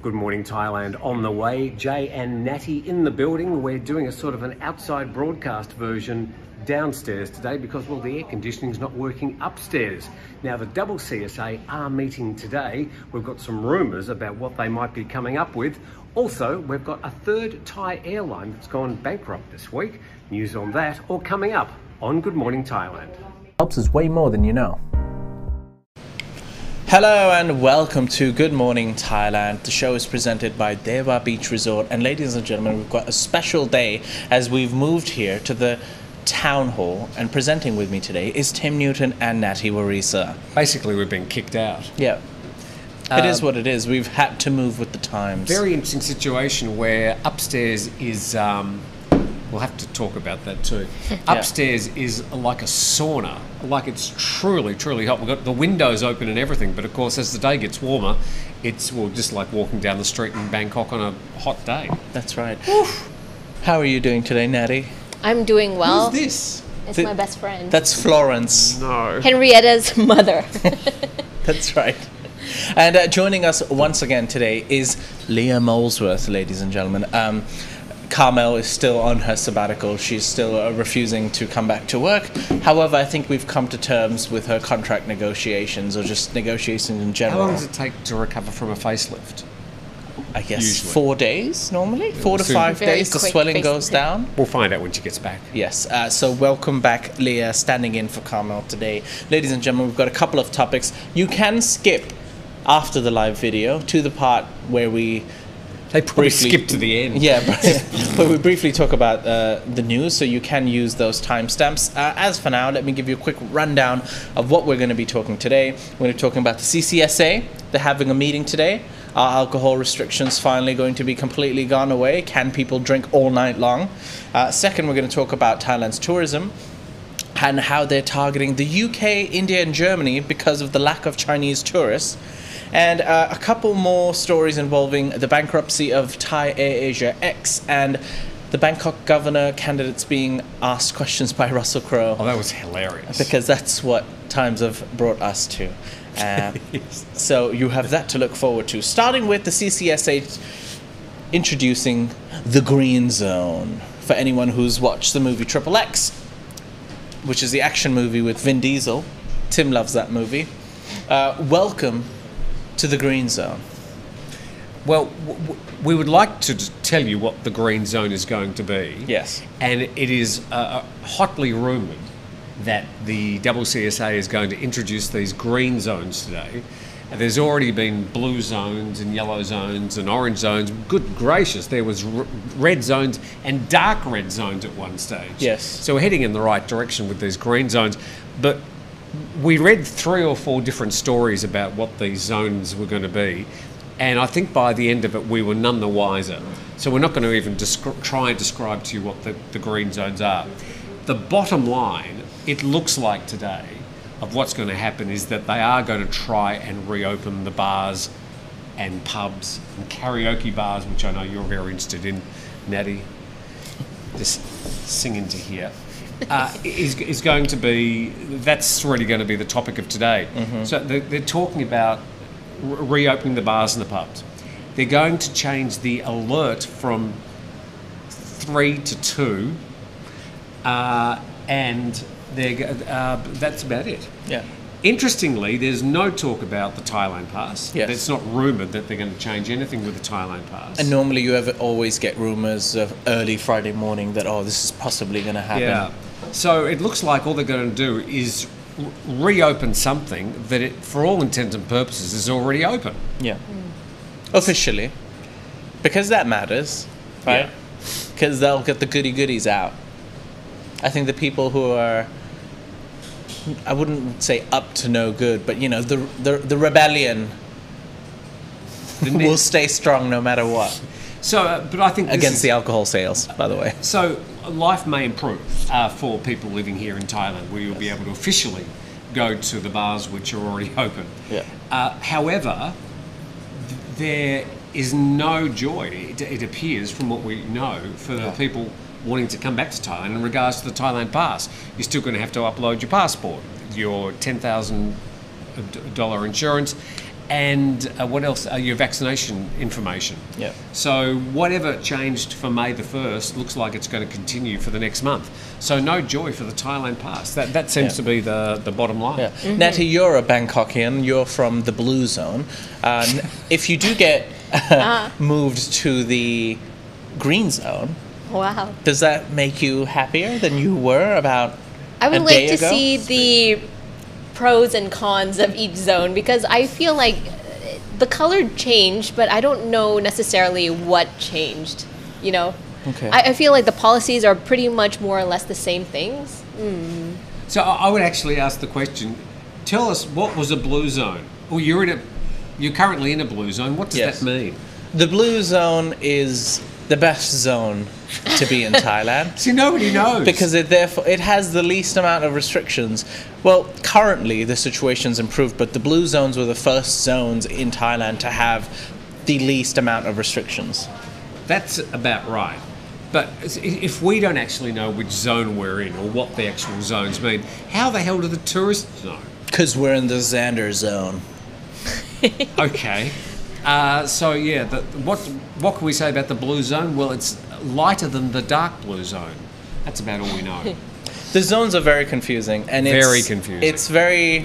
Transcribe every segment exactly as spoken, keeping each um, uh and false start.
Good Morning Thailand on the way. Jay and Natty in the building. We're doing a sort of an outside broadcast version downstairs today because, well, the air conditioning's not working upstairs. Now, the Double C S A are meeting today. We've got some rumours about what they might be coming up with. Also, we've got a third Thai airline that's gone bankrupt this week. News on that, all coming up on Good Morning Thailand. Helps us way more than you know. Hello and welcome to Good Morning Thailand. The show is presented by Deva Beach Resort, and ladies and gentlemen, we've got a special day as we've moved here to the town hall, and presenting with me today is Tim Newton and Natty Warisa. Basically, we've been kicked out. Yeah. Um, it is what it is. We've had to move with the times. Very interesting situation where upstairs is, um, we'll have to talk about that too. Yeah. Upstairs is like a sauna, like it's truly, truly hot. We've got the windows open and everything, but of course as the day gets warmer, it's well, just like walking down the street in Bangkok on a hot day. That's right. Oof. How are you doing today, Natty? I'm doing well. Who's this? It's Th- my best friend. That's Florence. No. Henrietta's mother. That's right. And uh, joining us once again today is Leah Molesworth, ladies and gentlemen. Um, Carmel is still on her sabbatical. She's still uh, refusing to come back to work. However, I think we've come to terms with her contract negotiations, or just negotiations in How general. long does it take to recover from a facelift? I guess Usually. four days normally? Four to Soon. five Very days. The quick swelling face- goes down. We'll find out when she gets back. Yes, uh, so welcome back, Leah, standing in for Carmel today. Ladies and gentlemen, we've got a couple of topics. You can skip after the live video to the part where we They probably briefly skip to the end. Yeah, but, but we briefly talk about uh, the news, so you can use those timestamps. Uh, as for now, let me give you a quick rundown of what we're going to be talking today. We're going to be talking about the C C S A. They're having a meeting today. Are alcohol restrictions finally going to be completely gone away? Can people drink all night long? Uh, second, we're going to talk about Thailand's tourism and how they're targeting the U K, India and Germany because of the lack of Chinese tourists. And uh, a couple more stories involving the bankruptcy of Thai Air Asia X and the Bangkok governor candidates being asked questions by Russell Crowe. Oh, that was hilarious. Because that's what times have brought us to. Uh, so you have that to look forward to. Starting with the C C S A introducing the Green Zone. For anyone who's watched the movie Triple X, which is the action movie with Vin Diesel. Tim loves that movie. Uh, welcome to the Green Zone. Well, w- w- we would like to t- tell you what the Green Zone is going to be. Yes. And it is uh, hotly rumoured that the Double C S A is going to introduce these green zones today. And there's already been blue zones and yellow zones and orange zones. Good gracious, there was r- red zones and dark red zones at one stage. Yes. So we're heading in the right direction with these green zones. But we read three or four different stories about what these zones were going to be, and I think by the end of it we were none the wiser. So we're not going to even descri- try and describe to you what the, the green zones are. The bottom line, it looks like today, of what's going to happen is that they are going to try and reopen the bars and pubs and karaoke bars, which I know you're very interested in, Natty. Just singing to hear. Uh, is, is going to be, that's really going to be the topic of today. Mm-hmm. So they're, they're talking about re- reopening the bars and the pubs. They're going to change the alert from three to two, uh, and they're, uh, that's about it. Yeah. Interestingly, there's no talk about the Thailand Pass. Yes. It's not rumoured that they're going to change anything with the Thailand Pass. And normally you ever always get rumours of early Friday morning that, oh, this is possibly going to happen. Yeah. So it looks like all they're going to do is r- reopen something that, it, for all intents and purposes, is already open. Yeah. Officially. Because that matters, right? Because they'll get the goody goodies out. I think the people who are, I wouldn't say up to no good, but you know, the the, the rebellion will stay strong no matter what. So, uh, but I think this Against is, the alcohol sales, by the way. So life may improve uh, for people living here in Thailand, where you'll be able to officially go to the bars which are already open. Yeah. Uh, however, th- there is no joy, it, it appears, from what we know, for the Yeah. people wanting to come back to Thailand in regards to the Thailand Pass. You're still going to have to upload your passport, your ten thousand dollars insurance, and uh, what else? Uh, your vaccination information. Yeah. So whatever changed for May the first looks like it's going to continue for the next month. So no joy for the Thailand pass. That that seems Yeah. to be the, the bottom line. Yeah. Natty, you're a Bangkokian. You're from the blue zone. Uh, n- if you do get moved to the green zone, Wow. does that make you happier than you were about I would a like day to ago? see the pros and cons of each zone because I feel like uh, the color changed, but I don't know necessarily what changed. You know, Okay. I, I feel like the policies are pretty much more or less the same things. So I I would actually ask the question: tell us what was a blue zone? Well, you're in a, you're currently in a blue zone. What does Yes. that mean? The blue zone is the best zone to be in Thailand. See, nobody knows Because it therefore it has the least amount of restrictions. Well, currently the situation's improved, but the blue zones were the first zones in Thailand to have the least amount of restrictions. that's about right. But if we don't actually know which zone we're in or what the actual zones mean, how the hell do the tourists know? Because we're in the Xander zone. Okay. Uh, so yeah, the, what what can we say about the blue zone? Well, it's lighter than the dark blue zone. That's about all we know. The zones are very confusing, and it's Very confusing. It's very,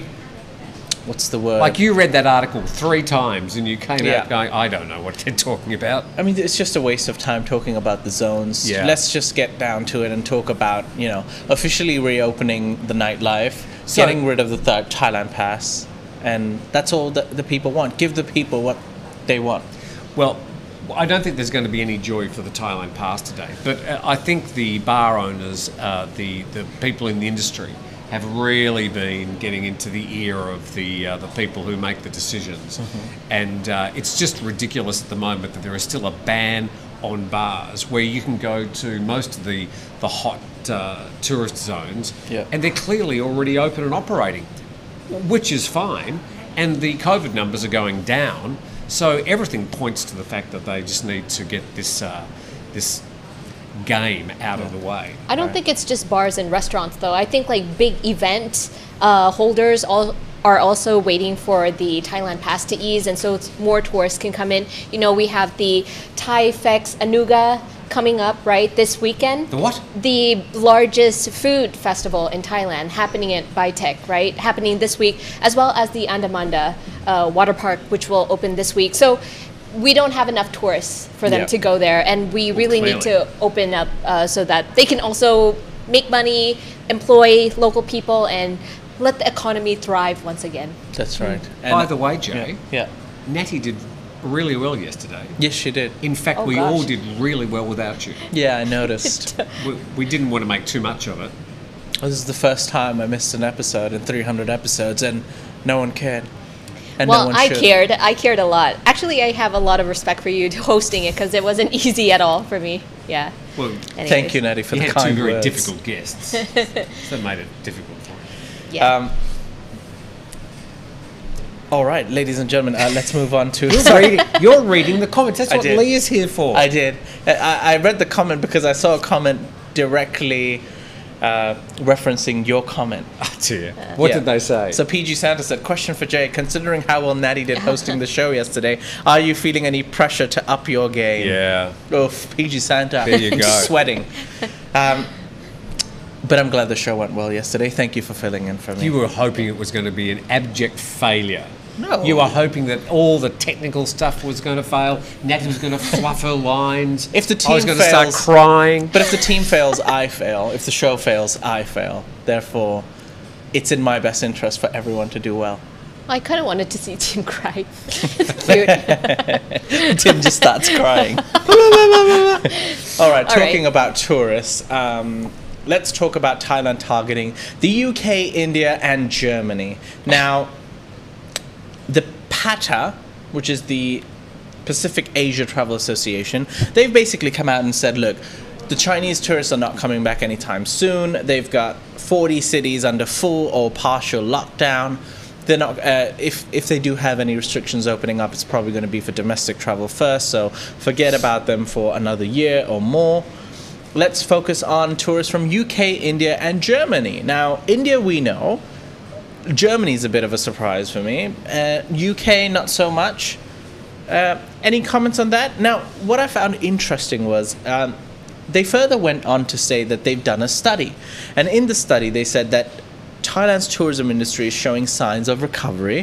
what's the word? Like you read that article three times and you came Yeah. out going, I don't know what they're talking about. I mean, it's just a waste of time talking about the zones. Yeah. Let's just get down to it and talk about, you know, officially reopening the nightlife, So- getting rid of the th- Thailand pass, and that's all that the people want. Give the people what they want. Well, I don't think there's going to be any joy for the Thailand pass today, but uh, I think the bar owners, uh, the the people in the industry, have really been getting into the ear of the uh, the people who make the decisions, and uh, it's just ridiculous at the moment that there is still a ban on bars where you can go to most of the the hot uh, tourist zones, Yeah. and they're clearly already open and operating, which is fine, and the COVID numbers are going down. So everything points to the fact that they just need to get this uh, this game out of the way. I don't think it's just bars and restaurants though. I think like big event uh, holders all are also waiting for the Thailand pass to ease, and so it's more tourists can come in. You know, we have the Thai Fex Anuga coming up right this weekend. The what? The largest food festival in Thailand happening at Baitek, right? Happening this week, as well as the Andamanda uh, water park, which will open this week. So we don't have enough tourists for them Yeah. to go there, and we really need clearly. to open up uh, so that they can also make money, employ local people, and let the economy thrive once again. That's right. By the way, Jay, yeah. yeah. Natty did really well yesterday. Yes, she did. In fact, Oh, we gosh. all did really well without you. Yeah, I noticed. We, we didn't want to make too much of it. This is the first time I missed an episode in three hundred episodes, and no one cared. And Well, no one I should. cared. I cared a lot. Actually, I have a lot of respect for you hosting it because it wasn't easy at all for me. Yeah. Well, Anyways. Thank you, Natty, for you the had two kind very words. difficult guests. So that made it difficult for you. Yeah. Um, all right, ladies and gentlemen, uh, let's move on to. You're reading, you're reading the comments. That's I what did. Lee is here for. I did. I, I read the comment because I saw a comment directly uh, referencing your comment. Oh, dear. What Yeah. did they say? So P G Santa said, question for Jay, considering how well Natty did hosting the show yesterday, are you feeling any pressure to up your game? yeah. Oof, P G Santa. There you go. Sweating. Um, but I'm glad the show went well yesterday. Thank you for filling in for me. You were hoping it was going to be an abject failure. No. You were hoping that all the technical stuff was going to fail. Natty was going to fluff her lines. If the I was team going to start fails- crying. But if the team fails, I fail. If the show fails, I fail. Therefore, it's in my best interest for everyone to do well. I kind of wanted to see Tim cry. Cute. Tim just starts crying. All right, All talking right. about tourists, um, let's talk about Thailand targeting the U K, India, and Germany. Now, the P A T A, which is the Pacific Asia Travel Association, they've basically come out and said, look, the Chinese tourists are not coming back anytime soon. They've got forty cities under full or partial lockdown. They're not. Uh, if if they do have any restrictions opening up, it's probably going to be for domestic travel first. So forget about them for another year or more. Let's focus on tourists from U K, India, and Germany. Now, India, we know, Germany's a bit of a surprise for me. Uh, U K, not so much. Uh, any comments on that? Now, what I found interesting was um, they further went on to say that they've done a study. And in the study, they said that Thailand's tourism industry is showing signs of recovery,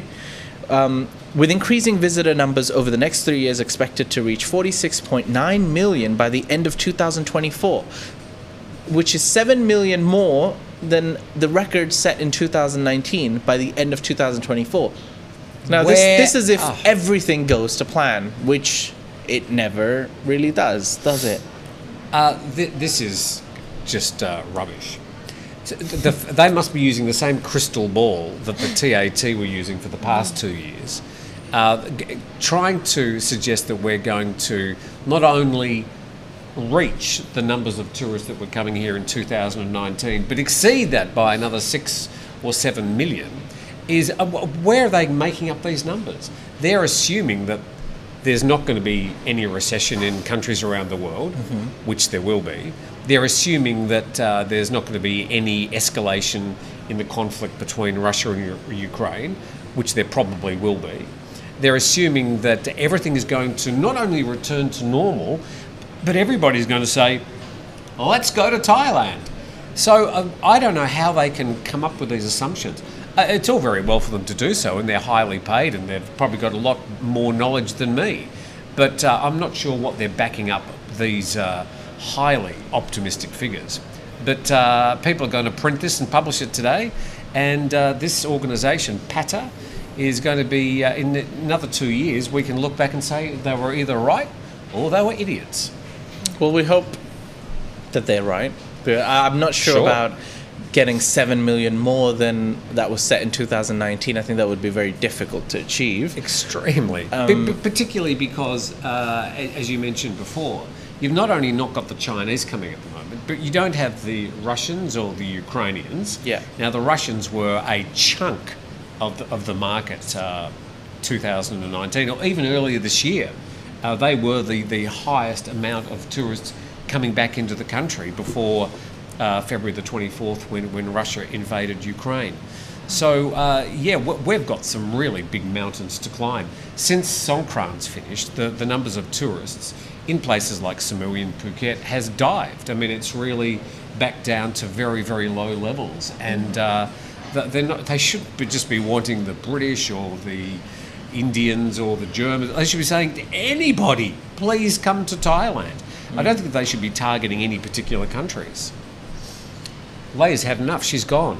um, with increasing visitor numbers over the next three years expected to reach forty-six point nine million by the end of two thousand twenty-four, which is seven million more than the record set in two thousand nineteen by the end of two thousand twenty-four. Now, this, Where- this is if oh. everything goes to plan, which it never really does, does it? Uh, th- this is just uh, rubbish. T- The, the, they must be using the same crystal ball that the T A T were using for the past two years, uh, g- trying to suggest that we're going to not only reach the numbers of tourists that were coming here in two thousand nineteen, but exceed that by another six or seven million. Is uh, wh- where are they making up these numbers? They're assuming that there's not going to be any recession in countries around the world, which there will be. They're assuming that uh, there's not going to be any escalation in the conflict between Russia and U- Ukraine, which there probably will be. They're assuming that everything is going to not only return to normal, but everybody's going to say, "Oh, let's go to Thailand." So uh, I don't know how they can come up with these assumptions. Uh, it's all very well for them to do so, and they're highly paid, and they've probably got a lot more knowledge than me. But uh, I'm not sure what they're backing up these uh, highly optimistic figures. But uh, people are going to print this and publish it today, and uh, this organisation, PATA, is going to be, uh, in another two years, we can look back and say they were either right or they were idiots. Well, we hope that they're right. But I'm not sure, Sure. about getting seven million more than that was set in two thousand nineteen. I think that would be very difficult to achieve. Extremely. Um, B- b- particularly because, uh, a- as you mentioned before, you've not only not got the Chinese coming at the moment, but you don't have the Russians or the Ukrainians. Yeah. Now, the Russians were a chunk of the, of the market uh, two thousand nineteen, or even earlier this year. Uh, they were the, the highest amount of tourists coming back into the country before uh, February the twenty-fourth, when, when Russia invaded Ukraine. So, uh, yeah, w- we've got some really big mountains to climb. Since Songkran's finished, the, the numbers of tourists in places like Samui and Phuket has dived. I mean, it's really back down to very, very low levels. And uh, th- they're not, they should be just be wanting the British or the Indians or the Germans. They should be saying to anybody, please come to Thailand. I don't think they should be targeting any particular countries. Leia's had enough. She's gone.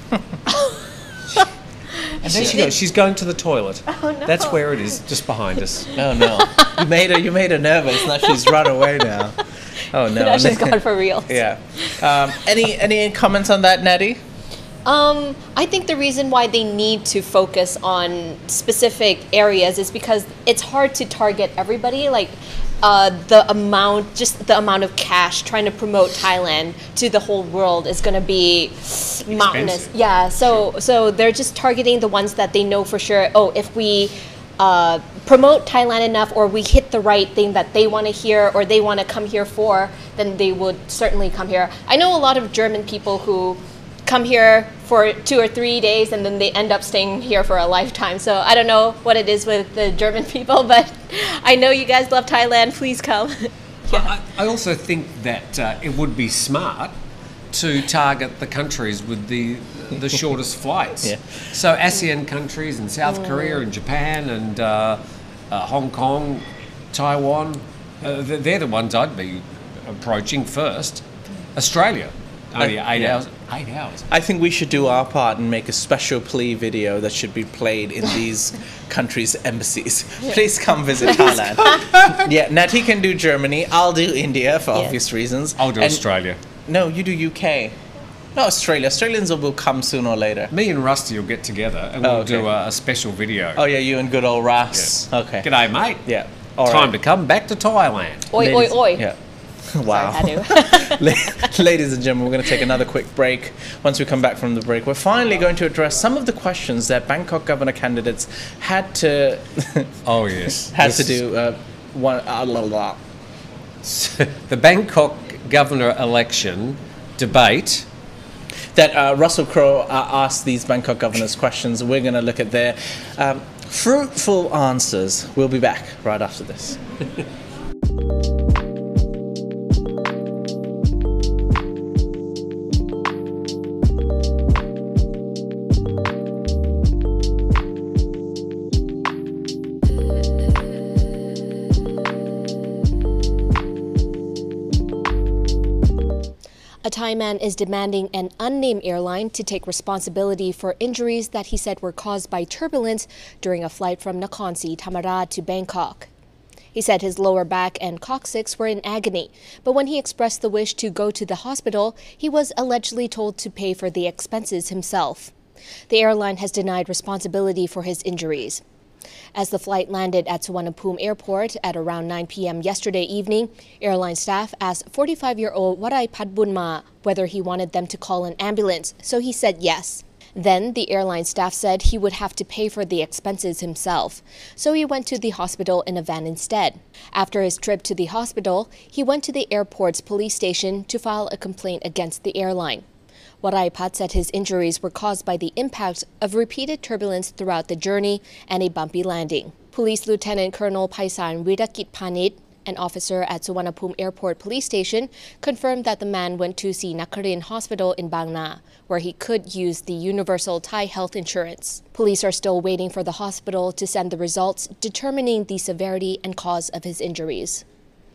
And there she goes. She's going to the toilet. Oh, no. That's where it is, just behind us. Oh no, you made her. You made her nervous. Now she's run away now. Oh no. Now she's gone for real. Yeah. Um, any any comments on that, Natty? Um, I think the reason why they need to focus on specific areas is because it's hard to target everybody. Like uh, the amount, just the amount of cash trying to promote Thailand to the whole world is going to be mountainous. Expensive. Yeah. So so they're just targeting the ones that they know for sure. Oh, if we uh, promote Thailand enough, or we hit the right thing that they want to hear, or they want to come here for, then they would certainly come here. I know a lot of German people who come here for two or three days and then they end up staying here for a lifetime. So I don't know what it is with the German people, but I know you guys love Thailand. Please come. I, I also think that uh, it would be smart to target the countries with the the shortest flights. Yeah. So ASEAN countries and South Korea and Japan and uh, uh, Hong Kong, Taiwan, uh, th- they're the ones I'd be approaching first. Australia, only Uh, eight yeah. hours. Eight hours. I think we should do our part and make a special plea video that should be played in these countries' embassies. Please come visit Thailand. Yeah, Natty can do Germany. I'll do India for Yeah. obvious reasons. I'll do And- Australia. No, you do U K. No, Australia. Australians will come sooner or later. Me and Rusty will get together and we'll Oh, okay. do a, a special video. Oh yeah, you and good old Russ. Okay. G'day, mate. Yeah. All Time right. to come back to Thailand. Oi, oi, Ladies- oi. Yeah. Sorry, Wow. I had to. La- Ladies and gentlemen, we're going to take another quick break. Once we come back from the break, we're finally going to address some of the questions that Bangkok governor candidates had to Oh, yes. had This to is- do. Uh, one, uh, la, la. The Bangkok governor election debate. that uh, Russell Crowe uh, asked these Bangkok governors questions. We're going to look at their um, fruitful answers. We'll be back right after this. A Thai man is demanding an unnamed airline to take responsibility for injuries that he said were caused by turbulence during a flight from Nakhon Si Thammarat to Bangkok. He said his lower back and coccyx were in agony, but when he expressed the wish to go to the hospital, he was allegedly told to pay for the expenses himself. The airline has denied responsibility for his injuries. As the flight landed at Suvarnabhumi Airport at around nine p m yesterday evening, airline staff asked forty-five-year-old Warai Padbunma whether he wanted them to call an ambulance, so he said yes. Then the airline staff said he would have to pay for the expenses himself, so he went to the hospital in a van instead. After his trip to the hospital, he went to the airport's police station to file a complaint against the airline. Warai Pat said his injuries were caused by the impact of repeated turbulence throughout the journey and a bumpy landing. Police Lieutenant Colonel Paisan Wirakit Panit, an officer at Suvarnabhumi Airport Police Station, confirmed that the man went to see Nakarin Hospital in Bang Na, where he could use the Universal Thai Health Insurance. Police are still waiting for the hospital to send the results determining the severity and cause of his injuries.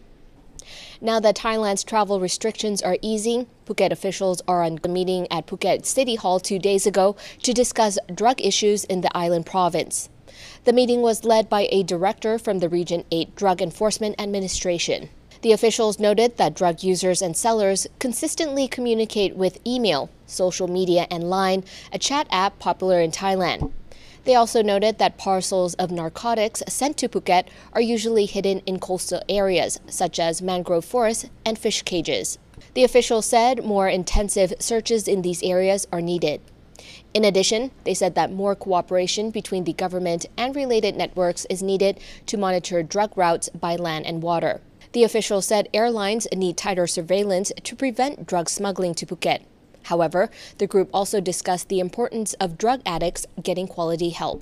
Now that Thailand's travel restrictions are easing, Phuket officials are on a meeting at Phuket City Hall two days ago to discuss drug issues in the island province. The meeting was led by a director from the Region eight Drug Enforcement Administration. The officials noted that drug users and sellers consistently communicate with email, social media, and Line, a chat app popular in Thailand. They also noted that parcels of narcotics sent to Phuket are usually hidden in coastal areas, such as mangrove forests and fish cages. The official said more intensive searches in these areas are needed. In addition, they said that more cooperation between the government and related networks is needed to monitor drug routes by land and water. The official said airlines need tighter surveillance to prevent drug smuggling to Phuket. However, the group also discussed the importance of drug addicts getting quality help.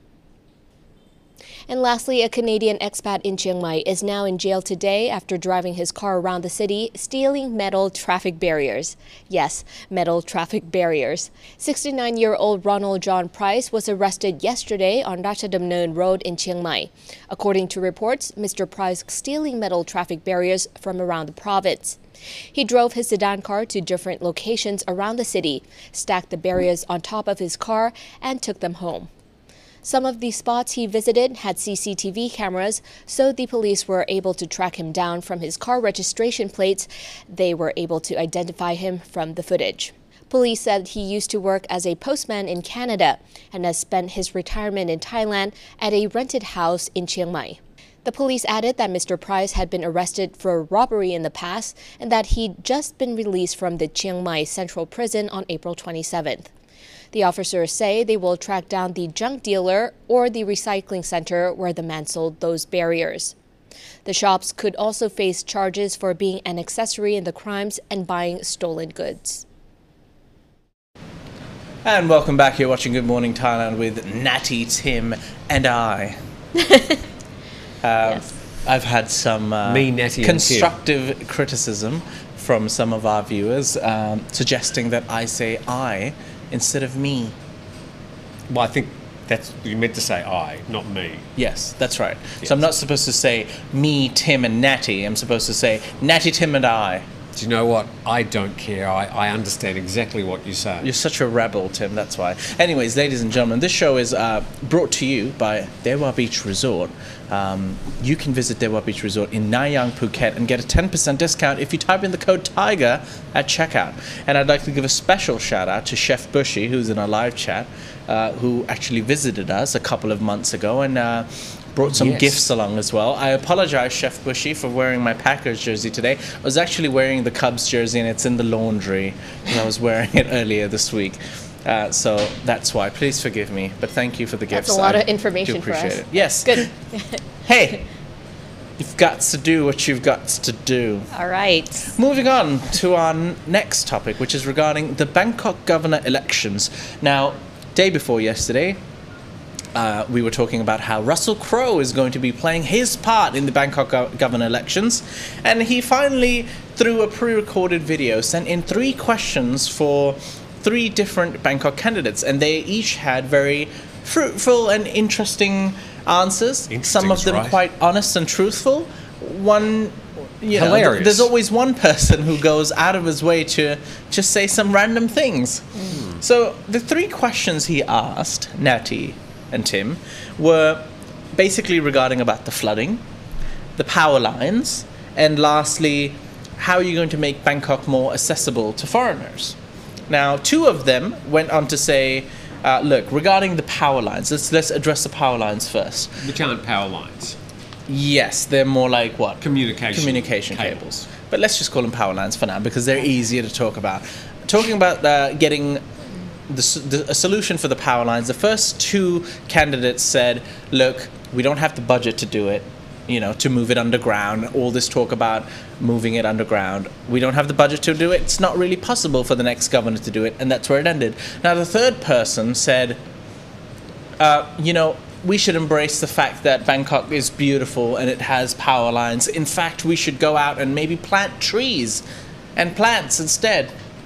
And lastly, a Canadian expat in Chiang Mai is now in jail today after driving his car around the city, stealing metal traffic barriers. Yes, metal traffic barriers. sixty-nine-year-old Ronald John Price was arrested yesterday on Ratchadamnern Road in Chiang Mai. According to reports, Mister Price stealing metal traffic barriers from around the province. He drove his sedan car to different locations around the city, stacked the barriers on top of his car, and took them home. Some of the spots he visited had C C T V cameras, so the police were able to track him down from his car registration plates. They were able to identify him from the footage. Police said he used to work as a postman in Canada and has spent his retirement in Thailand at a rented house in Chiang Mai. The police added that Mister Price had been arrested for robbery in the past and that he'd just been released from the Chiang Mai Central Prison on April twenty-seventh. The officers say they will track down the junk dealer or the recycling center where the man sold those barriers. The shops could also face charges for being an accessory in the crimes and buying stolen goods. And welcome back. You're watching Good Morning Thailand with Natty, Tim, and I. Uh, yes. I've had some uh, Me, Natty, constructive criticism from some of our viewers um, suggesting that I say I instead of me. Well, I think that's you meant to say I, not me. Yes, that's right. Yes. So I'm not supposed to say me, Tim, and Natty. I'm supposed to say Natty, Tim, and I. Do you know what? I don't care. I, I understand exactly what you say. You're such a rebel, Tim, that's why. Anyways, ladies and gentlemen, this show is uh, brought to you by Dewa Beach Resort. Um, you can visit Dewa Beach Resort in Nayang, Phuket and get a ten percent discount if you type in the code TIGER at checkout. And I'd like to give a special shout out to Chef Bushy, who's in our live chat, uh, who actually visited us a couple of months ago and uh, brought some yes. gifts along as well. I apologize, Chef Bushy, for wearing my Packers jersey today. I was actually wearing the Cubs jersey and it's in the laundry because I was wearing it earlier this week. Uh, so that's why. Please forgive me, but thank you for the gifts. That's a lot I of information do appreciate for us. It. Yes. Good. Hey, You've got to do what you've got to do. All right. Moving on to our n- next topic, which is regarding the Bangkok governor elections. Now, day before yesterday, uh, we were talking about how Russell Crowe is going to be playing his part in the Bangkok go- governor elections, and he finally, through a pre-recorded video, sent in three questions for three different Bangkok candidates, and they each had very fruitful and interesting answers. Some of them right. quite honest and truthful. One, you know, th- Hilarious. there's always one person who goes out of his way to just say some random things. Mm. So the three questions he asked, Natty and Tim, were basically regarding about the flooding, the power lines, and lastly, how are you going to make Bangkok more accessible to foreigners? Now, two of them went on to say, Uh, look, regarding the power lines, let's let's address the power lines first. Which aren't power lines. Yes, they're more like what? Communication. Communication cables. cables. But let's just call them power lines for now because they're easier to talk about. Talking about uh, getting the, s- the, a solution for the power lines, the first two candidates said, look, we don't have the budget to do it, you know, to move it underground. All this talk about moving it underground. We don't have the budget to do it. It's not really possible for the next governor to do it. And that's where it ended. Now, the third person said, uh, you know, we should embrace the fact that Bangkok is beautiful and it has power lines. In fact, we should go out and maybe plant trees and plants instead.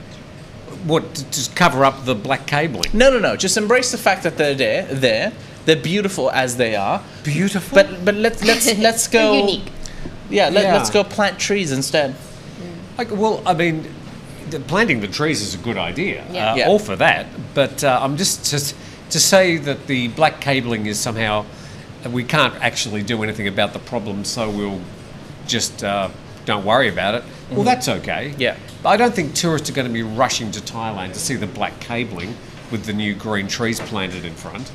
What, to just cover up the black cabling? No, no, no. Just embrace the fact that they're there. There, they're beautiful as they are. Beautiful? But but let's let's let's go. They're unique. Yeah, let, Yeah. let's go plant trees instead. Like, well, I mean, the, planting the trees is a good idea. Yeah. Uh, Yeah. All for that. But uh, I'm just, just to say that the black cabling is somehow, we can't actually do anything about the problem, so we'll just uh, don't worry about it. Well, that's okay. Yeah. But I don't think tourists are going to be rushing to Thailand to see the black cabling with the new green trees planted in front.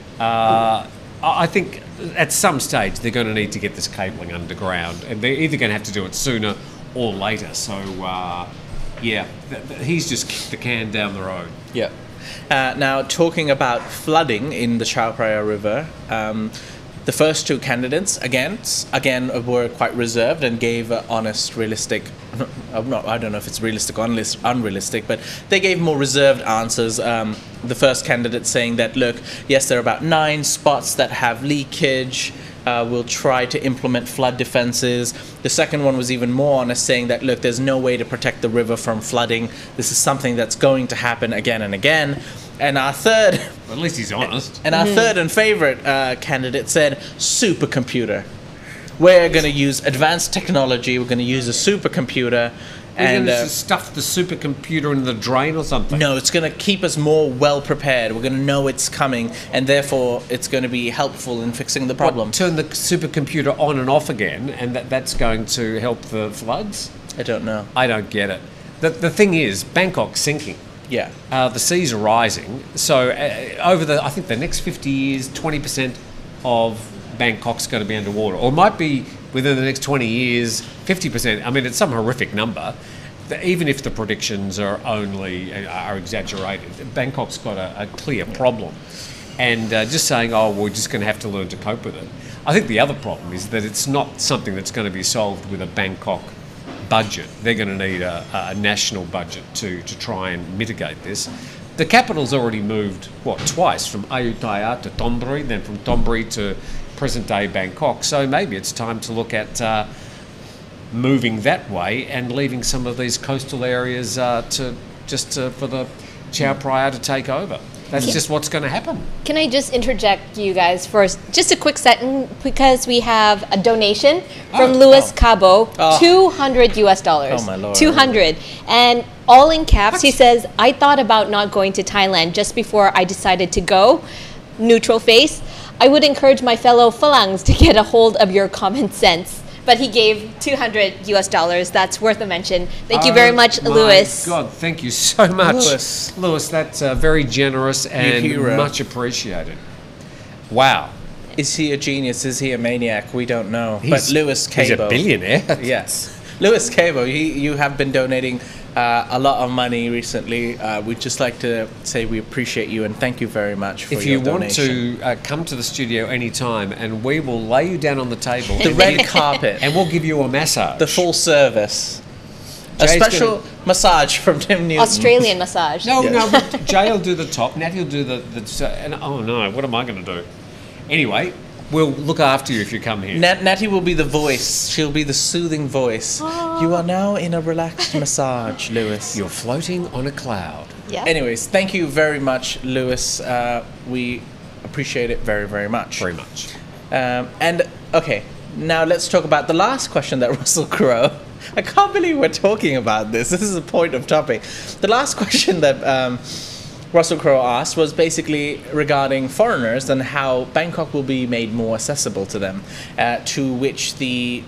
Uh, I I think at some stage they're going to need to get this cabling underground, and they're either going to have to do it sooner or later. So, uh, yeah, th- th- he's just kicked the can down the road. Yeah. Uh, now, talking about flooding in the Chao Phraya River, um, the first two candidates, again, s- again uh, were quite reserved and gave uh, honest, realistic. I'm not, I don't know if it's realistic or unlis- unrealistic, but they gave more reserved answers. Um, the first candidate saying that, look, yes, there are about nine spots that have leakage. Uh, we'll try to implement flood defenses. The second one was even more honest, saying that, look, there's no way to protect the river from flooding. This is something that's going to happen again and again. And our third, Well, at least he's honest. and our third and favorite uh, candidate said, supercomputer. We're going to use advanced technology. We're going to use a supercomputer. We're And going to uh, stuff the supercomputer in the drain or something. no, it's going to keep us more well prepared. We're going to know it's coming, and therefore it's going to be helpful in fixing the problem. What, turn the supercomputer on and off again, and that, that's going to help the floods? I don't know. I don't get it. The, the thing is, Bangkok's sinking. Yeah. Uh, the seas are rising. So uh, over the, I think the next fifty years, twenty percent of Bangkok's going to be underwater. Or it might be within the next twenty years, fifty percent. I mean, it's some horrific number. The- Even if the predictions are only, are exaggerated, Bangkok's got a, a clear problem. And uh, just saying, oh, we're just going to have to learn to cope with it. I think the other problem is that it's not something that's going to be solved with a Bangkok budget. They're going to need a, a national budget to, to try and mitigate this. The capital's already moved, what, twice, from Ayutthaya to Thonburi, then from Thonburi to present-day Bangkok. So maybe it's time to look at uh, moving that way and leaving some of these coastal areas uh, to just uh, for the Chao Phraya to take over. That's Yeah. just what's going to happen. Can I just interject you guys for s- just a quick sentence because we have a donation from Oh, Louis oh. Cabo, Oh. two hundred U S dollars. Oh, my Lord. two hundred. And all in caps, he says, I thought about not going to Thailand just before I decided to go. Neutral face. I would encourage my fellow Phalangs to get a hold of your common sense. But he gave two hundred U S dollars. That's worth a mention. Thank you very Oh much, my Louis. God, thank you so much. Louis. Lewis, that's uh, very generous and hero. much appreciated. Wow. Is he a genius? Is he a maniac? We don't know. He's, but Louis Cabo. he's a billionaire. Yes. Louis Cabo, you, you have been donating uh, a lot of money recently. Uh, we'd just like to say we appreciate you and thank you very much for If your you want donation. to uh, come to the studio anytime, and we will lay you down on the table, The red carpet, and we'll give you a massage. the full service, a Jay's special gonna- massage from Tim Newton. Australian massage. No, Yeah. no. But Jay will do the top. Natty will do the the. And oh no, what am I going to do? Anyway, we'll look after you if you come here. Nat- Natty will be the voice. She'll be the soothing voice. You are now in a relaxed massage, Lewis. You're floating on a cloud. Yeah. Anyways, thank you very much, Lewis. Uh, we appreciate it very, very much. Very much. Um, and okay, now let's talk about the last question that Russell Crowe. I can't believe we're talking about this. This is a point of topic. The last question that um, Russell Crowe asked was basically regarding foreigners and how Bangkok will be made more accessible to them. Uh, to which the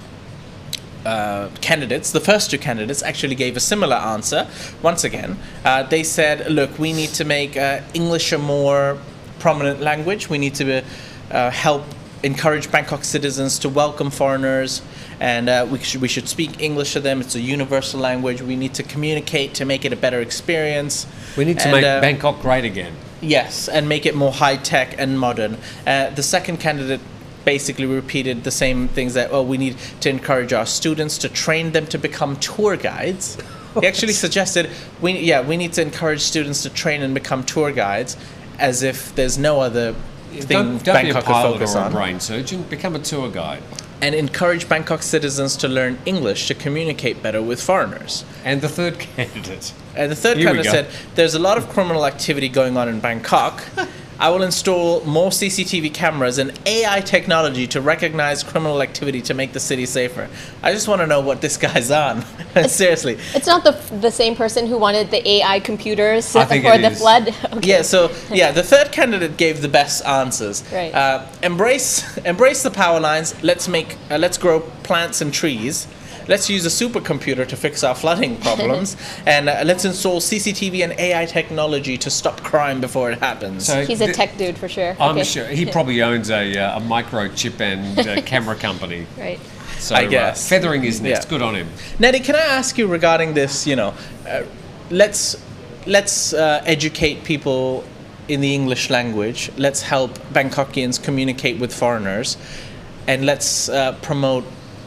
uh, candidates, the first two candidates, actually gave a similar answer. Once again, uh, they said, "Look, we need to make uh, English a more prominent language. We need to uh, help encourage Bangkok citizens to welcome foreigners, and uh, we should we should speak English to them. It's a universal language. We need to communicate to make it a better experience. We need to And, make uh, Bangkok great again. Yes, and make it more high tech and modern." Uh, the second candidate basically repeated the same things that, well, we need to encourage our students to train them to become tour guides. He actually suggested, we yeah, we need to encourage students to train and become tour guides, as if there's no other thing Don't, don't be a Bangkok could pilot focus or a on. brain surgeon. Become a tour guide. And encourage Bangkok citizens to learn English to communicate better with foreigners. And the third candidate. And the third Here we candidate go. said, there's a lot of criminal activity going on in Bangkok. I will install more C C T V cameras and A I technology to recognize criminal activity to make the city safer. I just want to know what this guy's on. Seriously. It's not the the same person who wanted the A I computers I think for it the is. flood. Okay. Yeah, so yeah, the third candidate gave the best answers. Right. Uh, embrace, embrace the power lines. Let's make, uh, let's grow plants and trees. Let's use a supercomputer to fix our flooding problems, and uh, let's install C C T V and A I technology to stop crime before it happens. So He's a th- tech dude for sure. I'm Okay. sure he probably owns a, uh, a microchip and uh, camera company. Right. So I guess. uh, feathering his nest. Yeah. Good on him. Nettie, can I ask you regarding this? You know, uh, let's let's uh, educate people in the English language. Let's help Bangkokians communicate with foreigners, and let's uh, promote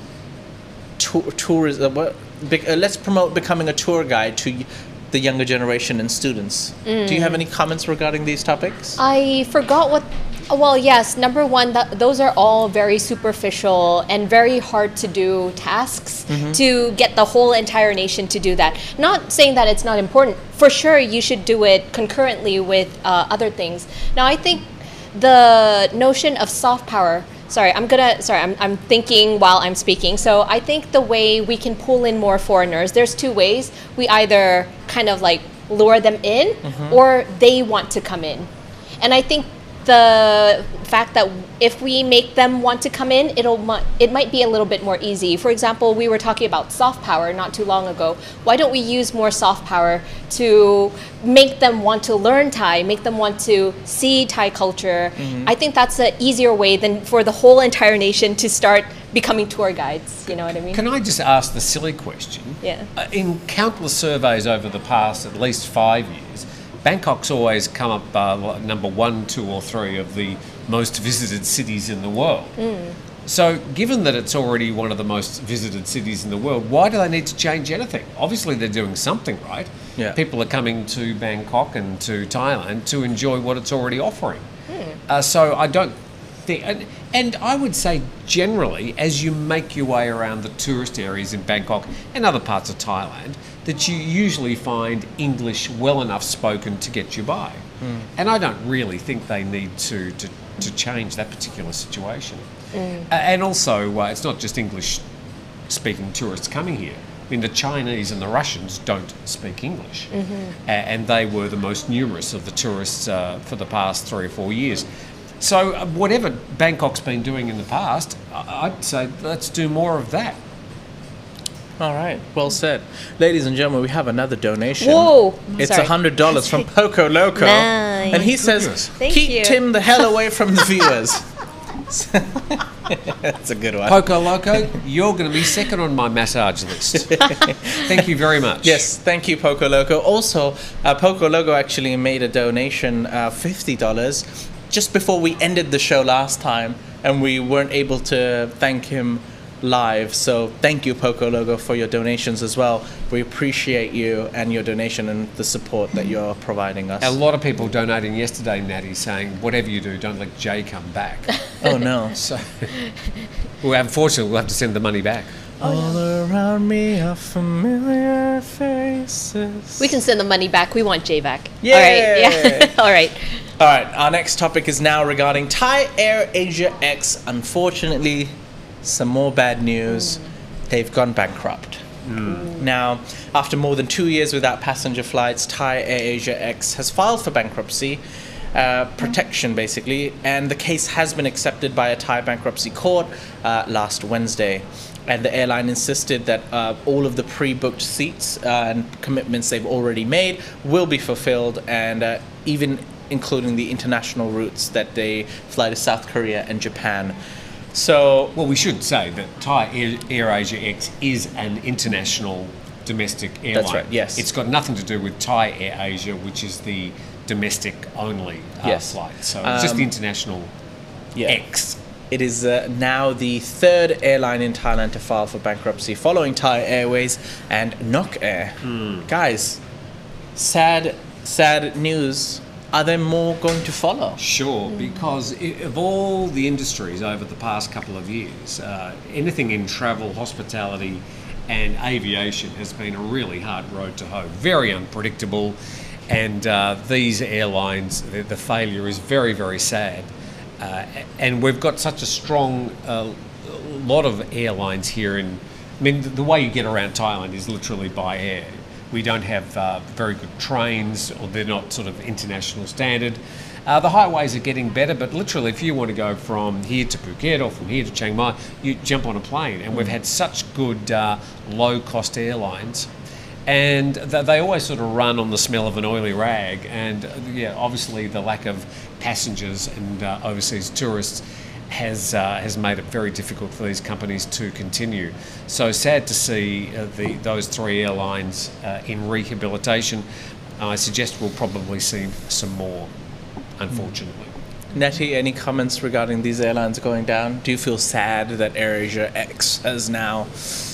tour, tourism. Uh, what, bec- uh, let's promote becoming a tour guide to y- the younger generation and students. Do you have any comments regarding these topics? I forgot what. Well, yes. Number one, that those are all very superficial and very hard to do tasks to get the whole entire nation to do that. Not saying that it's not important. For sure, you should do it concurrently with uh, other things. Now, I think the notion of soft power. Sorry, I'm gonna. Sorry, I'm, I'm thinking while I'm speaking. So I think the way we can pull in more foreigners, there's two ways. We either kind of like lure them in, or they want to come in. And I think the fact that if we make them want to come in, it'll mu- it might be a little bit more easy. For example, we were talking about soft power not too long ago. Why don't we use more soft power to make them want to learn Thai, make them want to see Thai culture? I think that's an easier way than for the whole entire nation to start becoming tour guides. You know what I mean? Can I just ask the silly question? Yeah. Uh, in countless surveys over the past at least five years, Bangkok's always come up uh, number one, two, or three of the most visited cities in the world. So, given that it's already one of the most visited cities in the world, why do they need to change anything? Obviously, they're doing something right. Yeah. People are coming to Bangkok and to Thailand to enjoy what it's already offering. Uh, so, I don't think, and, and I would say generally, as you make your way around the tourist areas in Bangkok and other parts of Thailand, that you usually find English well enough spoken to get you by. And I don't really think they need to, to, to change that particular situation. Uh, and also, uh, it's not just English speaking tourists coming here. I mean, the Chinese and the Russians don't speak English. A- and they were the most numerous of the tourists uh, for the past three or four years. So, uh, whatever Bangkok's been doing in the past, I- I'd say let's do more of that. All right, well said. Ladies and gentlemen, we have another donation. Whoa. It's Sorry. one hundred dollars from Poco Loco. Nice. And he My says, goodness. Thank keep you. Tim the hell away from the viewers. That's a good one. Poco Loco, you're going to be second on my massage list. Thank you very much. Yes, thank you, Poco Loco. Also, uh, Poco Loco actually made a donation, uh, fifty dollars, just before we ended the show last time, and we weren't able to thank him live. So thank you, Poco Logo, for your donations as well. We appreciate you and your donation and the support that you're providing us. A lot of people donating yesterday, Natty, saying, whatever you do, don't let Jay come back. Oh, no. So, well, unfortunately, we'll have to send the money back. All around me are familiar faces. We can send the money back. We want Jay back. Yay! All right. Yeah. All right. All right, our next topic is now regarding Thai Air Asia X. Unfortunately, some more bad news. Mm. They've gone bankrupt. Mm. Now, after more than two years without passenger flights, Thai Air Asia X has filed for bankruptcy, uh, protection basically, and the case has been accepted by a Thai bankruptcy court uh, last Wednesday. And the airline insisted that uh, all of the pre-booked seats uh, and commitments they've already made will be fulfilled, and uh, even including the international routes that they fly to South Korea and Japan. So, well, we should say that Thai Air, Air Asia X is an international domestic airline. That's right, yes. It's got nothing to do with Thai Air Asia, which is the domestic only uh, yes. flight. So it's just Um, the international yeah. X. It is uh, now the third airline in Thailand to file for bankruptcy, following Thai Airways and Nok Air. Mm. Guys, sad, sad news. Are there more going to follow? Sure, because i- of all the industries over the past couple of years, uh, anything in travel, hospitality, and aviation has been a really hard road to hoe. Very unpredictable, and uh, these airlines, the, the failure is very, very sad. Uh, and we've got such a strong uh, lot of airlines here in. I mean, the, the way you get around Thailand is literally by air. We don't have uh, very good trains, or they're not sort of international standard. Uh, the highways are getting better, but literally if you want to go from here to Phuket or from here to Chiang Mai, you jump on a plane. And we've had such good uh, low-cost airlines. And th- they always sort of run on the smell of an oily rag. And uh, yeah, obviously the lack of passengers and uh, overseas tourists has uh, has made it very difficult for these companies to continue. So sad to see uh, the those three airlines uh, in rehabilitation. I suggest we'll probably see some more, unfortunately. Nettie, any comments regarding these airlines going down? Do you feel sad that AirAsia X has now,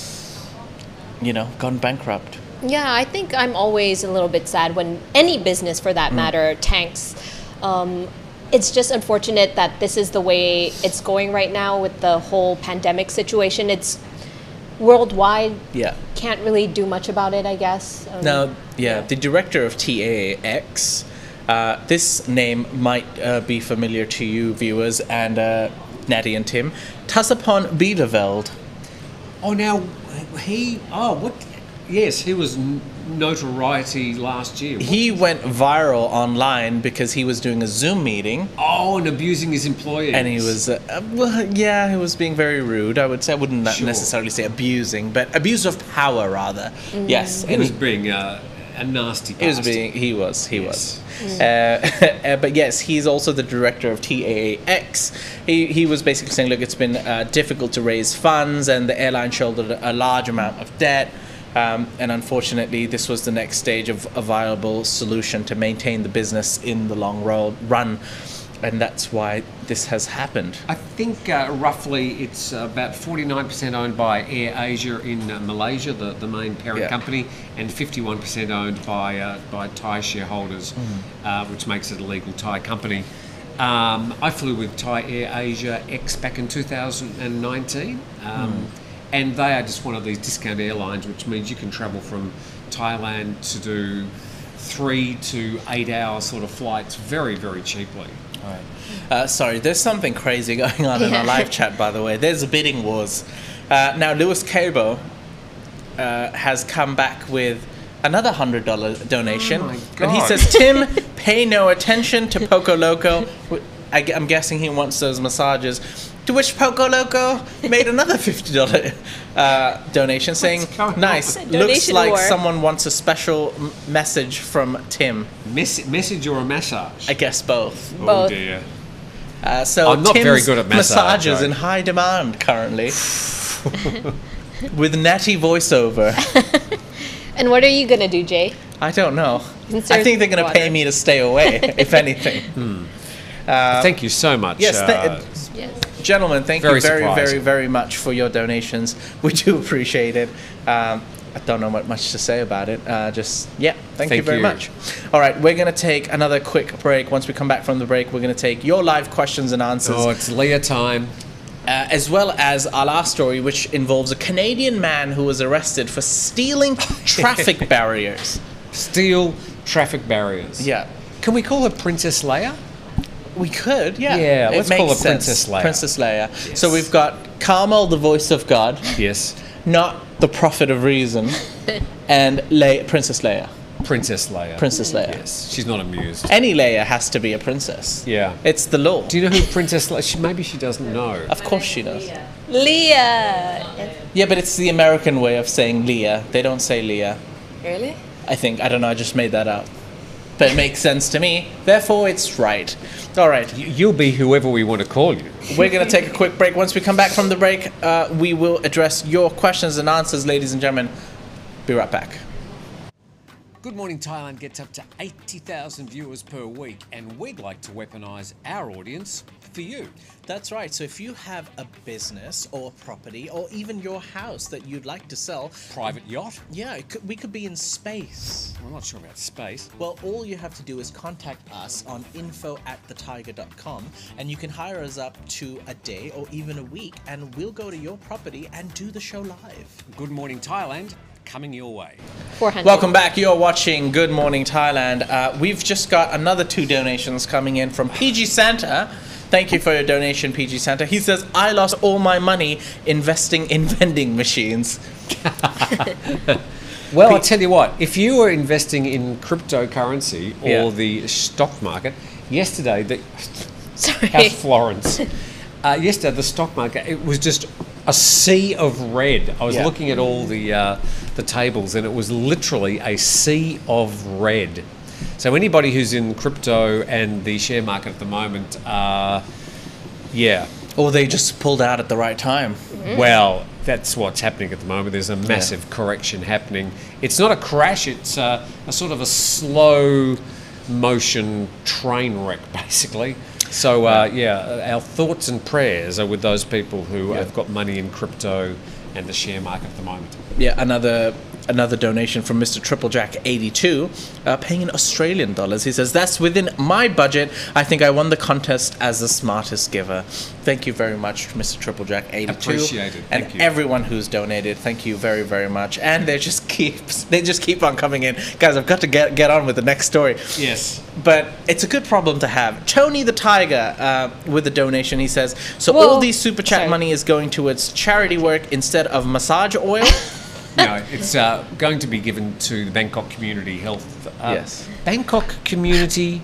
you know, gone bankrupt? Yeah, I think I'm always a little bit sad when any business, for that matter, tanks. Um, it's just unfortunate that this is the way it's going right now with the whole pandemic situation. It's worldwide. Yeah. Can't really do much about it, I guess. Um, Now, yeah, the director of T A A X, uh, this name might uh, be familiar to you viewers and uh, Natty and Tim, Tassapon Biederveld. Oh, now he. Oh, what? Yes, he was n- notoriety last year. What- He went viral online because he was doing a Zoom meeting. Oh, and abusing his employees. And he was, uh, uh, well, yeah, he was being very rude. I would say, I wouldn't Sure. necessarily say abusing, but abuse of power, rather. Yes. He and was being uh, a nasty He was bastard. being, he was, he Yes. was. Uh, uh, but yes, he's also the director of T A A X. He, he was basically saying, look, it's been uh, difficult to raise funds, and the airline shouldered a large amount of debt. Um, and unfortunately, this was the next stage of a viable solution to maintain the business in the long road run. And that's why this has happened. I think uh, roughly it's about forty-nine percent owned by Air Asia in uh, Malaysia, the, the main parent Yeah. company, and fifty-one percent owned by uh, by Thai shareholders, uh, which makes it a legal Thai company. Um, I flew with Thai Air Asia X back in two thousand nineteen, um, and they are just one of these discount airlines, which means you can travel from Thailand to do three to eight hour sort of flights very, very cheaply. Right. Uh, sorry, there's something crazy going on in our live chat, by the way. There's a bidding wars. Uh, now, Louis Cabo uh, has come back with another one hundred dollars donation. Oh my And he God. says, Tim, pay no attention to Poco Loco. I, am guessing he wants those massages. To which Poco Loco made another fifty dollars uh, donation saying, going on? nice, looks Donation like war. someone wants a special m- message from Tim. Mess- message or a massage? I guess both. Oh Both. dear. Uh, so I'm not Tim's very good at massage, massages right? in high demand currently, with natty voiceover. And what are you gonna do, Jay? I don't know. Insert I think they're going to pay water. me to stay away, if anything. Thank you so much. Yes, uh, th- Yes. gentlemen, thank Very you very, very, surprising. very much for your donations. We do appreciate it. Um, I don't know what much to say about it. Uh, just, yeah, thank, you Thank very you. much. All right, we're going to take another quick break. Once we come back from the break, we're going to take your live questions and answers, oh, it's Leah time. uh, as well as our last story, which involves a Canadian man who was arrested for stealing traffic barriers. Steel traffic barriers. Yeah. Can we call her Princess Leia? We could, yeah. Yeah, It let's makes call her sense. Princess Leia. Princess Leia. Yes. So we've got Carmel, the voice of God, Yes. not the prophet of reason, and Le- Princess Leia. Princess Leia. Princess Leia. Yes. She's not amused. Any Leia has to be a princess. Yeah. It's the law. Do you know who Princess Leia? She, maybe she doesn't know. Of course she does. Leah. Yeah, but it's the American way of saying Leah. They don't say Leah. Really? I think. I don't know. I just made that up. But it makes sense to me. Therefore, it's right. All right. You- You'll be whoever we want to call you. We're going to take a quick break. Once we come back from the break, uh, we will address your questions and answers, ladies and gentlemen. Be right back. Good Morning Thailand gets up to eighty thousand viewers per week, and we'd like to weaponise our audience for you. That's right. So if you have a business or property or even your house that you'd like to sell, Private yacht? yeah, it could, we could be in space. I'm not sure about space. Well, all you have to do is contact us on info at the tiger dot com, and you can hire us up to a day or even a week, and we'll go to your property and do the show live. Good Morning Thailand, coming your way. four hundred. Welcome back. You're watching Good Morning Thailand. Uh, we've just got another two donations coming in from P G Santa. Thank you for your donation, P G Santa. He says, I lost all my money investing in vending machines. Well, I'll tell you what, if you were investing in cryptocurrency or Yeah. the stock market, yesterday, the, Sorry. how's Florence? Uh, yesterday, the stock market, it was just a sea of red. I was Yeah. looking at all the uh, the tables, and it was literally a sea of red. So anybody who's in crypto and the share market at the moment, uh, yeah, Or they just pulled out at the right time. well, that's what's happening at the moment. There's a massive correction happening. It's not a crash, it's a, a sort of a slow motion train wreck, basically. So, uh, yeah, our thoughts and prayers are with those people who have got money in crypto and the share market at the moment. Yeah, another another donation from Mister Triple Jack eighty-two, uh, paying in Australian dollars. He says, that's within my budget. I think I won the contest as the smartest giver. Thank you very much, Mister Triple Jack eighty-two. Appreciate it. And Thank you. everyone who's donated, thank you very, very much. And they just keeps they just keep on coming in. Guys, I've got to get get on with the next story. Yes. But it's a good problem to have. Tony the Tiger, uh, with a donation, he says, so Whoa. all these super chat Sorry. money is going towards charity work instead of massage oil? No, it's uh, going to be given to the Bangkok Community Health. Uh, Yes. Bangkok Community.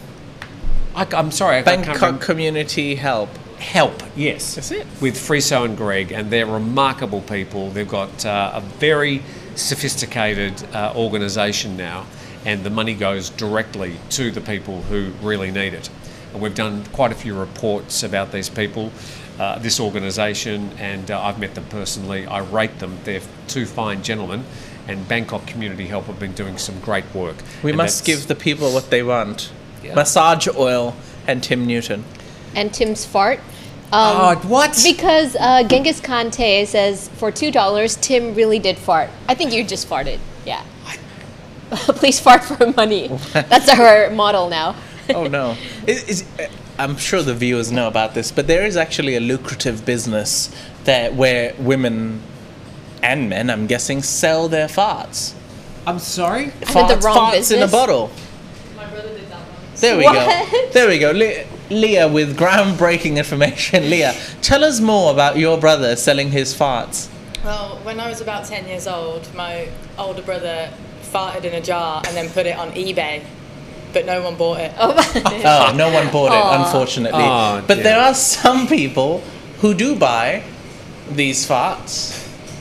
I, am sorry, I can't Bangkok remember. Community Help. Help, yes. That's it. With Friso and Greg, and they're remarkable people. They've got uh, a very sophisticated uh, organisation now, and the money goes directly to the people who really need it. And we've done quite a few reports about these people, uh, this organisation, and uh, I've met them personally. I rate them. They're two fine gentlemen, and Bangkok Community Help have been doing some great work. We And must that's- give the people what they want. Yeah. Massage oil and Tim Newton. And Tim's fart. Oh, what? Because uh, Genghis Khan Tay says for two dollars, Tim really did fart. I think you just farted. Yeah. Please fart for money. That's our model now. Oh no. Is, is, uh, I'm sure the viewers know about this, but there is actually a lucrative business that where women and men, I'm guessing, sell their farts. I'm sorry? I did Farts, the wrong farts in a business. bottle. My brother did that one. There we go. What? There we go. Le- Leah with groundbreaking information. Leah, tell us more about your brother selling his farts. Well, when I was about ten years old, my older brother farted in a jar and then put it on eBay, but no one bought it. Oh, Oh, no one bought it, unfortunately. Aw, but dear. there are some people who do buy these farts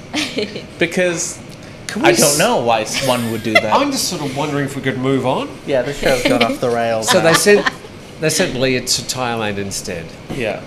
because Can we I don't s- know why one would do that. I'm just sort of wondering if we could move on. Yeah, the show's got off the rails. So they said They sent Leah to Thailand instead. Yeah.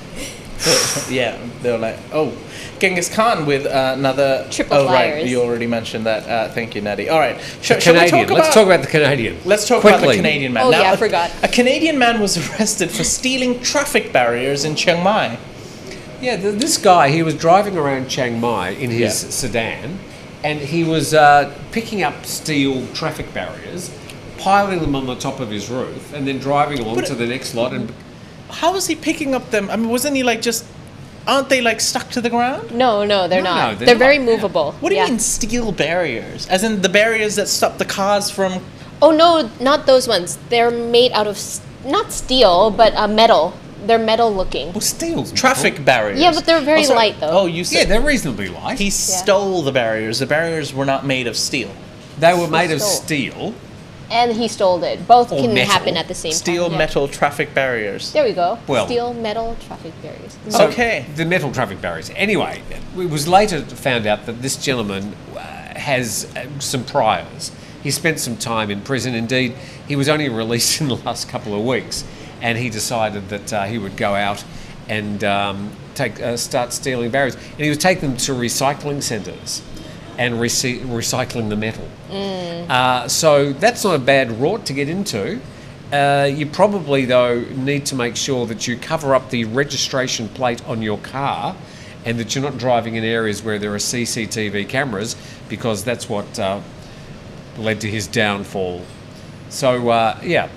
So, yeah, they were like, oh, Genghis Khan with uh, another... Triple oh, right, flyers. you already mentioned that. Uh, thank you, Natty. All right. Sh- The shall we Canadian. talk about... Let's talk about the Canadian. Let's talk Quickly. about the Canadian man. Oh, yeah, I a, forgot. A Canadian man was arrested for stealing traffic barriers in Chiang Mai. Yeah, th- this guy, he was driving around Chiang Mai in his Yeah. sedan, and he was uh, picking up steel traffic barriers, piling them on the top of his roof, and then driving along But- to the next lot. And How was he picking up them? I mean, wasn't he like just... Aren't they like stuck to the ground? No, no, they're No, not. no, they're they're very not, yeah. movable. What do yeah. you mean steel barriers? As in the barriers that stop the cars from... Oh no, not those ones. They're made out of s- not steel, but uh, metal. They're metal looking. well, steel's Traffic barriers. Yeah, but they're very Oh, sorry. light, though. Oh, you Yeah, said... they're reasonably light. He stole the barriers. The barriers were not made of steel. They were made of Stole. steel. And he stole it. Both Or can metal. happen at the same Steel, time. yeah. metal, traffic barriers. There we go. Well- Steel, metal, traffic barriers. So Okay. The metal traffic barriers. Anyway, it was later found out that this gentleman uh, has uh, some priors. He spent some time in prison. Indeed, he was only released in the last couple of weeks, and he decided that uh, he would go out and um, take uh, start stealing barriers. And he was taking them to recycling centres and rec- recycling the metal. Uh, so that's not a bad rort to get into. Uh, you probably, though, need to make sure that you cover up the registration plate on your car and that you're not driving in areas where there are C C T V cameras, because that's what uh, led to his downfall. So, uh, yeah,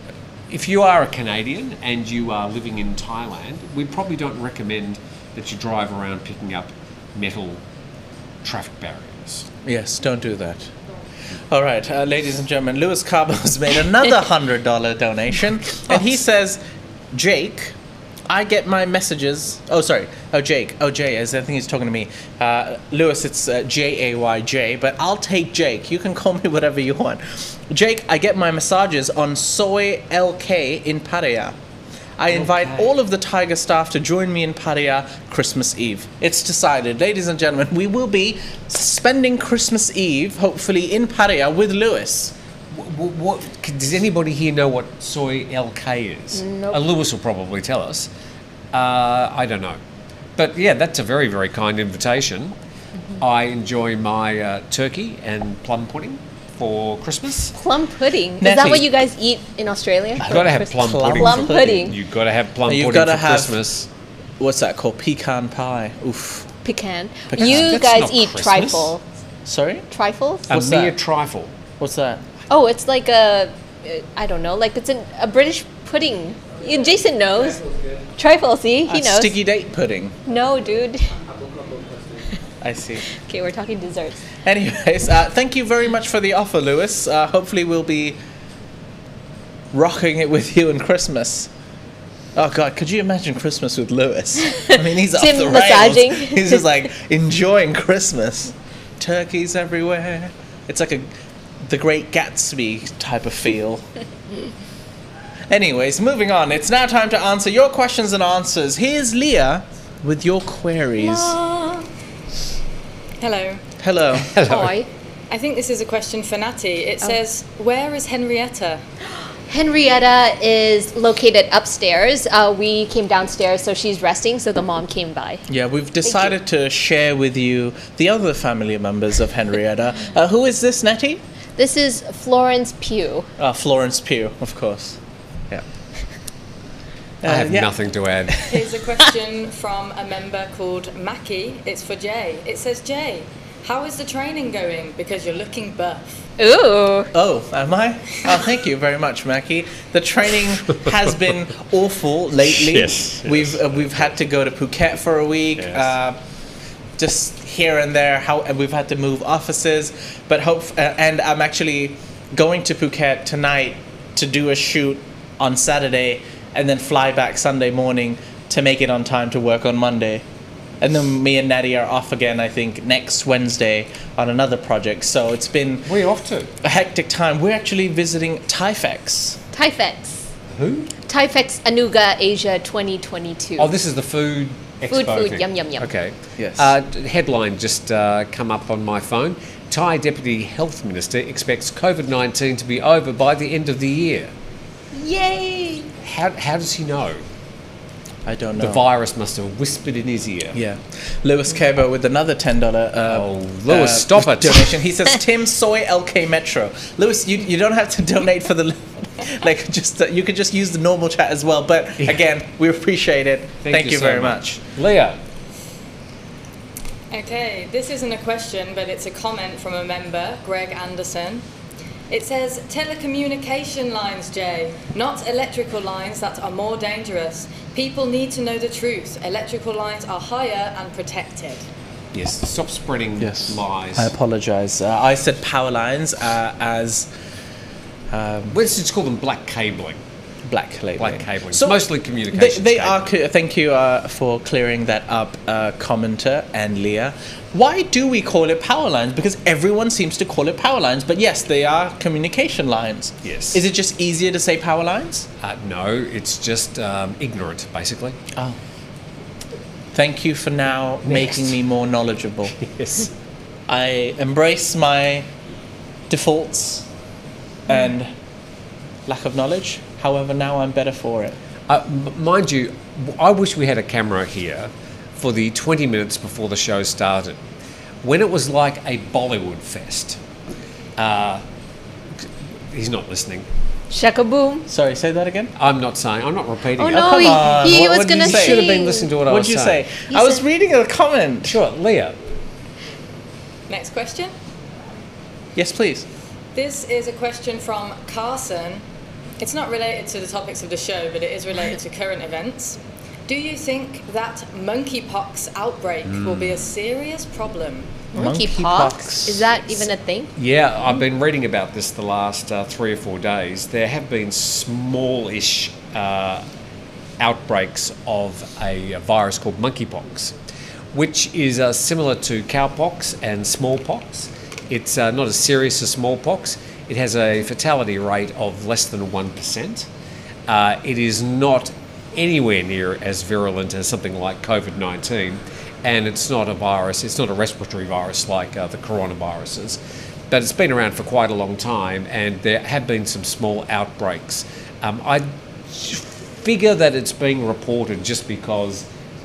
if you are a Canadian and you are living in Thailand, we probably don't recommend that you drive around picking up metal traffic barriers. Yes, don't do that. All right, uh, ladies and gentlemen, Louis Cabo has made another one hundred dollars donation, and he says, Jake, I get my messages... Oh, sorry. Oh, Jake. Oh, Jay, as I think he's talking to me. Uh, Louis, it's uh, J A Y J, but I'll take Jake. You can call me whatever you want. Jake, I get my massages on Soy L K in Pattaya. I invite Okay. all of the Tiger staff to join me in Pattaya Christmas Eve. It's decided. Ladies and gentlemen, we will be spending Christmas Eve, hopefully, in Pattaya with Louis. What, what, does anybody here know what Soy L K is? Nope. Uh, Lewis will probably tell us. Uh, I don't know. But yeah, that's a very, very kind invitation. I enjoy my uh, turkey and plum pudding for Christmas. Plum pudding. Is Natty. that what you guys eat in Australia? You've got to have plum Plum pudding. Plum for- pudding. You've got to have plum You've pudding gotta for have- Christmas. What's that called? Pecan pie. Oof. Pecan. Pecan. You That's guys not eat Christmas. trifle. Sorry? Trifles? A What's mere that? trifle. What's that? Oh, it's like a, uh, I don't know, like it's an, a British pudding. You, Jason knows. Trifle, see? He Uh, knows. Sticky date pudding. No, dude. I see. Okay, we're talking desserts. Anyways, uh, thank you very much for the offer, Louis. Uh, hopefully we'll be rocking it with you in Christmas. Oh God, could you imagine Christmas with Louis? I mean, he's off Tim the rails. massaging. He's just like enjoying Christmas. Turkeys everywhere. It's like a The Great Gatsby type of feel. Anyways, moving on. It's now time to answer your questions and answers. Here's Leah with your queries. Hello. Hello. Oi. I think this is a question for Natty. It says, where is Henrietta? Henrietta is located upstairs. Uh, we came downstairs, so she's resting, so the mom came by. Yeah, we've decided to share with you the other family members of Henrietta. Uh, who is this, Nettie? This is Florence Pugh. Uh, Florence Pugh, of course. Yeah. I have Uh, yeah. nothing to add. Here's a question from a member called Mackie. It's for Jay. It says, Jay, how is the training going? Because you're looking buff. Ooh. Oh, am I? Oh, thank you very much, Mackie. The training has been awful lately. Yes, yes. We've uh, we've had to go to Phuket for a week. Yes. Uh, just here and there. How and we've had to move offices, but hope. Uh, and I'm actually going to Phuket tonight to do a shoot on Saturday, and then fly back Sunday morning to make it on time to work on Monday. And then me and Natty are off again, I think, next Wednesday on another project. So it's been Where are you off to? a hectic time. We're actually visiting Tyfex. Tyfex. Who? Tyfex Anuga Asia twenty twenty-two. Oh, this is the food expo Food, food, thing. yum, yum, yum. Okay. Yes. Uh, d- headline just uh, come up on my phone. Thai Deputy Health Minister expects COVID nineteen to be over by the end of the year. Yay! How, how does he know? I don't know. The virus must have whispered in his ear. Yeah. Lewis Cabo with another ten dollars uh, Oh, Lewis, uh, stop it. donation. He says, Tim Soy L K Metro. Lewis, you, you don't have to donate for the... Like, just uh, you could just use the normal chat as well. But, again, we appreciate it. Thank, Thank you, you so very much. much. Leah. Okay, this isn't a question, but it's a comment from a member, Greg Anderson. It says, telecommunication lines, Jay, not electrical lines that are more dangerous. People need to know the truth. Electrical lines are higher and protected. Yes, stop spreading Yes. lies. I apologize. Uh, I said power lines uh, as um, Let's just call them black cabling. black labeling. Black cabling. So It's mostly they, communications they are. cabling. co- Thank you uh, for clearing that up, uh, commenter and Leah. Why do we call it power lines? Because everyone seems to call it power lines. But yes, they are communication lines. Yes. Is it just easier to say power lines? Uh, no, it's just um, ignorant, basically. Oh. Thank you for now making me more knowledgeable. Yes. I embrace my defaults and lack of knowledge. However, now I'm better for it. Uh, m- mind you, I wish we had a camera here for the twenty minutes before the show started. When it was like a Bollywood fest. Uh, he's not listening. Shakaboom. Sorry, say that again. I'm not saying, I'm not repeating Oh it. no, come he, on. he What- was what'd you gonna say? say. Should have been listening to what I What'd was you saying. say? You I was said- reading a comment. Sure, Leah. Next question. Yes, please. This is a question from Carson. It's not related to the topics of the show, but it is related to current events. Do you think that monkeypox outbreak will be a serious problem? Monkeypox. Monkeypox. Is that even a thing? Yeah, I've been reading about this the last uh, three or four days. There have been smallish uh, outbreaks of a, a virus called monkeypox, which is uh, similar to cowpox and smallpox. It's uh, not as serious as smallpox. It has a fatality rate of less than one percent. Uh, it is not anywhere near as virulent as something like COVID nineteen, and it's not a virus, it's not a respiratory virus like uh, the coronaviruses, but it's been around for quite a long time, and there have been some small outbreaks. Um, I figure that it's being reported just because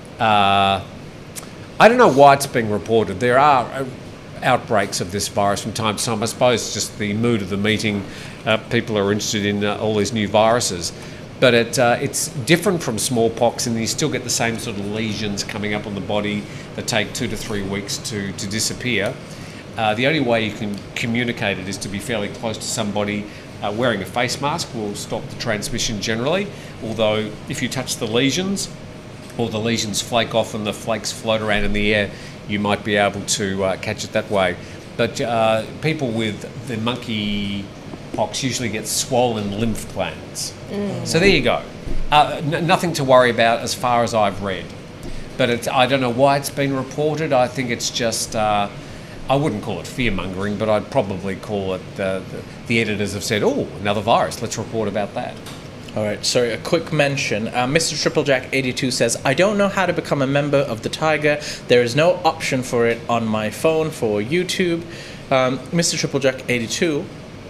uh, I don't know why it's being reported. There are uh, outbreaks of this virus from time to time. I suppose it's just the mood of the meeting. Uh, people are interested in uh, all these new viruses. But it, uh, it's different from smallpox, and you still get the same sort of lesions coming up on the body that take two to three weeks to, to disappear. Uh, the only way you can communicate it is to be fairly close to somebody. Uh, wearing a face mask will stop the transmission generally, although if you touch the lesions, or the lesions flake off and the flakes float around in the air, you might be able to uh, catch it that way. But uh, people with the monkeypox usually get swollen lymph glands. Mm. So there you go. Uh, n- nothing to worry about as far as I've read. But it's, I don't know why it's been reported. I think it's just, uh, I wouldn't call it fear-mongering, but I'd probably call it, uh, the, the editors have said, oh, another virus, let's report about that. All right, sorry, a quick mention. Uh, Mister Tripplejack eighty-two says, I don't know how to become a member of the Tiger. There is no option for it on my phone for YouTube. Um, Mister Tripplejack eighty-two,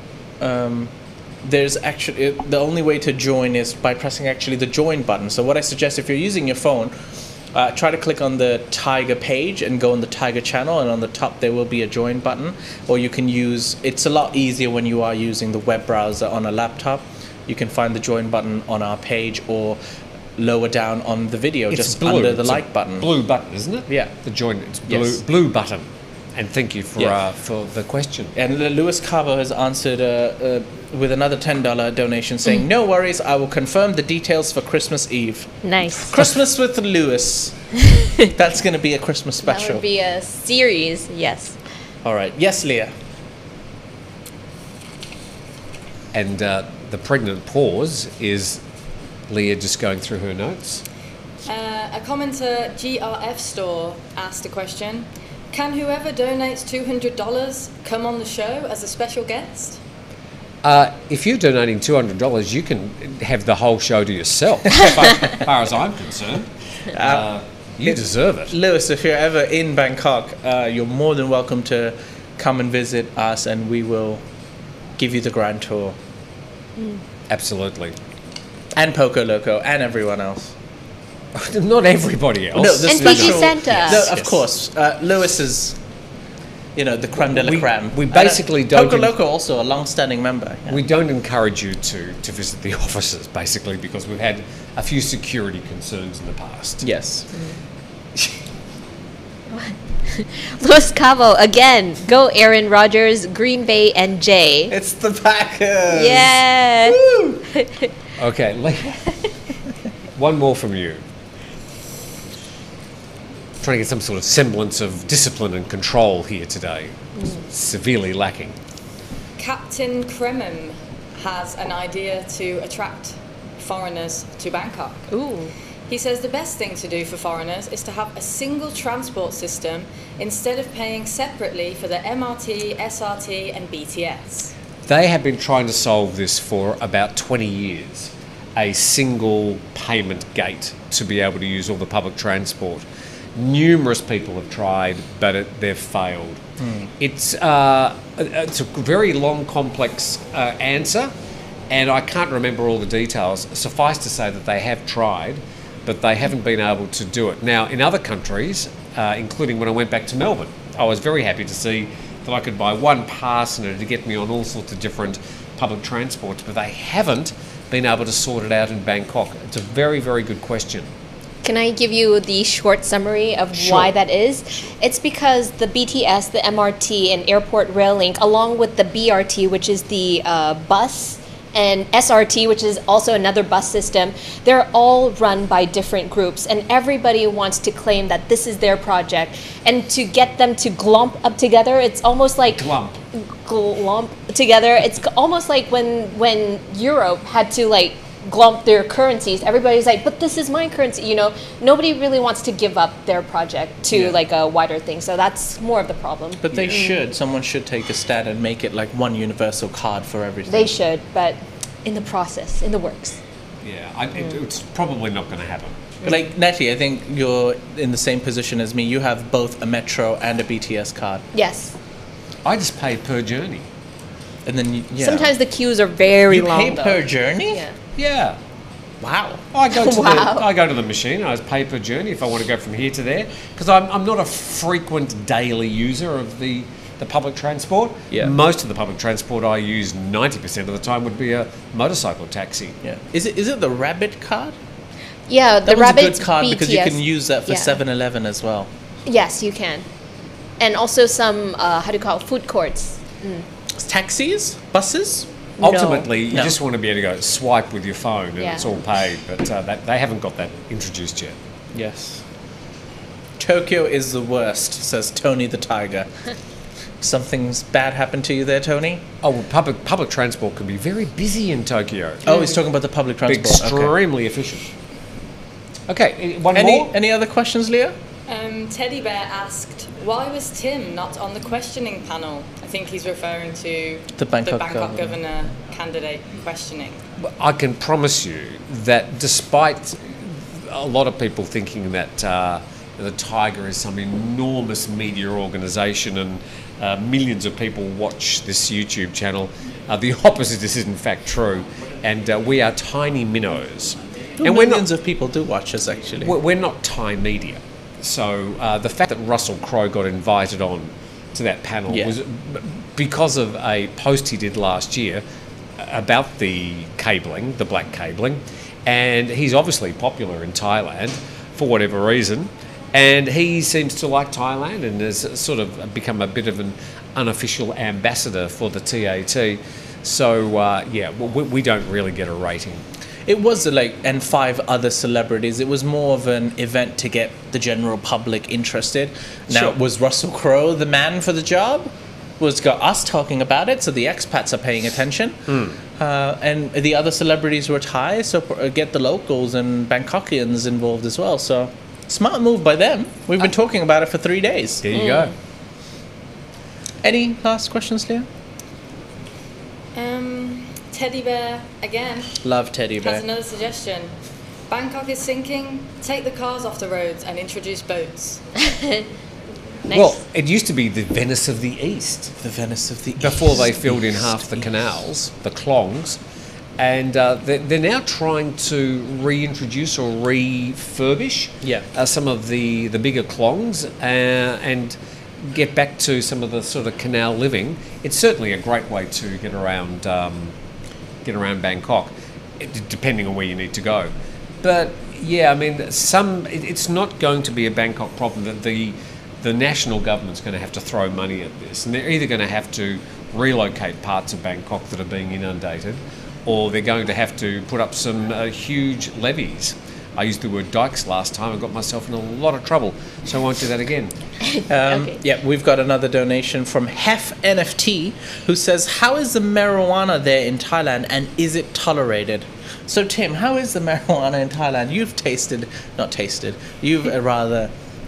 um, there's actually, the only way to join is by pressing actually the join button. So what I suggest, if you're using your phone, uh, try to click on the Tiger page and go on the Tiger channel, and on the top there will be a join button. Or you can use, it's a lot easier when you are using the web browser on a laptop. You can find the join button on our page or lower down on the video, It's just blue. under the It's a like button. Blue button, isn't it? Yeah. The join, it's blue, Yes. blue button. And thank you for Yeah. uh, for the question. And L- Lewis Cabo has answered uh, uh, with another ten dollars donation saying, no worries, I will confirm the details for Christmas Eve. Nice. Christmas with Lewis. That's going to be a Christmas That special. would be a series, yes. All right. Yes, Leah. And uh, the pregnant pause is Leah just going through her notes. Uh, a commenter, G R F Store, asked a question. Can whoever donates two hundred dollars come on the show as a special guest? Uh, if you're donating two hundred dollars, you can have the whole show to yourself, as far, as far as I'm concerned. Uh, you deserve it. Lewis, if you're ever in Bangkok, uh, you're more than welcome to come and visit us, and we will give you the grand tour. Absolutely. And Poco Loco and everyone else. Not everybody else. No, the And special- Fiji Santa. No, of Yes. course. Uh, Lewis is, you know, the creme de la We- creme. we I don't- basically don't Poco in- Loco also a long-standing member. yeah. We don't encourage you to, to visit the offices, basically, because we've had a few security concerns in the past. Yes. Los Cabo again. Go Aaron Rodgers, Green Bay, and Jay. It's the Packers. Yeah. Woo! Okay, le- one more from you. Trying to get some sort of semblance of discipline and control here today. Severely lacking. Captain Kremem has an idea to attract foreigners to Bangkok. Ooh. He says the best thing to do for foreigners is to have a single transport system instead of paying separately for the M R T, S R T, and B T S. They have been trying to solve this for about twenty years. A single payment gate to be able to use all the public transport. Numerous people have tried, but it, they've failed. It's, uh, it's a very long, complex uh, answer, and I can't remember all the details. Suffice to say that they have tried, but they haven't been able to do it. Now, in other countries, uh, including when I went back to Melbourne, I was very happy to see that I could buy one pass and to get me on all sorts of different public transports, but they haven't been able to sort it out in Bangkok. It's a very, very good question. Can I give you the short summary of Sure. why that is? It's because the B T S, the M R T, and Airport Rail Link, along with the B R T, which is the uh, bus, and S R T, which is also another bus system, they're all run by different groups, and everybody wants to claim that this is their project. And to get them to glomp up together, it's almost like Glump. glomp together. It's c- almost like when when Europe had to like glomp their currencies. Everybody's like, but this is my currency. You know, nobody really wants to give up their project to Yeah. like a wider thing. So that's more of the problem. But they should. Someone should take a stand and make it like one universal card for everything. They should, but in the process, in the works. Yeah, I, it, it's probably not going to happen. Like, Nettie, I think you're in the same position as me. You have both a Metro and a B T S card. Yes. I just pay per journey. And then, you, yeah. Sometimes the queues are very you long. pay though. per journey? Yeah. Yeah. Wow. I go to Wow. the I go to the machine. I pay per journey if I want to go from here to there because I'm, I'm not a frequent daily user of the, the public transport. Yeah. Most of the public transport I use ninety percent of the time would be a motorcycle taxi. Yeah. Is it is it the Rabbit card? Yeah, the That was Rabbit a good card because you B T S. can use that for Yeah. seven eleven as well. Yes, you can. And also some, uh, how do you call it, food courts. Taxis? Buses? No. Ultimately, you No. just want to be able to go swipe with your phone and Yeah. it's all paid, but uh, that, they haven't got that introduced yet. Yes. Tokyo is the worst, says Tony the Tiger. Something's bad happened to you there, Tony? Oh, well, public public transport can be very busy in Tokyo. Oh, he's talking about the public transport. Okay. Extremely efficient. Okay, one Any more. any other questions, Leah? Um, Teddy Bear asked, why was Tim not on the questioning panel? I think he's referring to The Bangkok Bangkok governor. governor candidate questioning. I can promise you that despite a lot of people thinking that uh, the Tiger is some enormous media organisation and uh, millions of people watch this YouTube channel, uh, the opposite is in fact true. And uh, we are tiny minnows. And we're millions not, of people do watch us, actually. we're we're not Thai media. So uh, the fact that Russell Crowe got invited on to that panel Yeah. was b- because of a post he did last year about the cabling, the black cabling, and he's obviously popular in Thailand for whatever reason, and he seems to like Thailand and has sort of become a bit of an unofficial ambassador for the T A T. So uh, yeah, we, we don't really get a rating. It was uh, like, and five other celebrities. It was more of an event to get the general public interested. Now, Sure. was Russell Crowe the man for the job? Was got us talking about it, so the expats are paying attention. Uh, and the other celebrities were Thai, so uh, get the locals and Bangkokians involved as well. So, smart move by them. We've been talking about it for three days. There you go. Any last questions, Leah? Um, Teddy Bear, again, Love Teddy has Bear. another suggestion. Bangkok is sinking, take the cars off the roads and introduce boats. Nice. Well, it used to be the Venice of the East. The Venice of the Before East. they filled in East, half the East. canals, the clongs, And uh, they're, they're now trying to reintroduce or refurbish Yeah. uh, some of the, the bigger klongs uh, and get back to some of the sort of canal living. It's certainly a great way to get around um, get around Bangkok, it, depending on where you need to go. But yeah, I mean, some it, it's not going to be a Bangkok problem that the the national government's going to have to throw money at this, and they're either going to have to relocate parts of Bangkok that are being inundated, or they're going to have to put up some uh, huge levees. I used the word dikes last time. I got myself in a lot of trouble, so I won't do that again. Um, Okay. Yeah, we've got another donation from Hef N F T, who says, how is the marijuana there in Thailand and is it tolerated? So Tim, how is the marijuana in Thailand? You've tasted, not tasted, you've uh, rather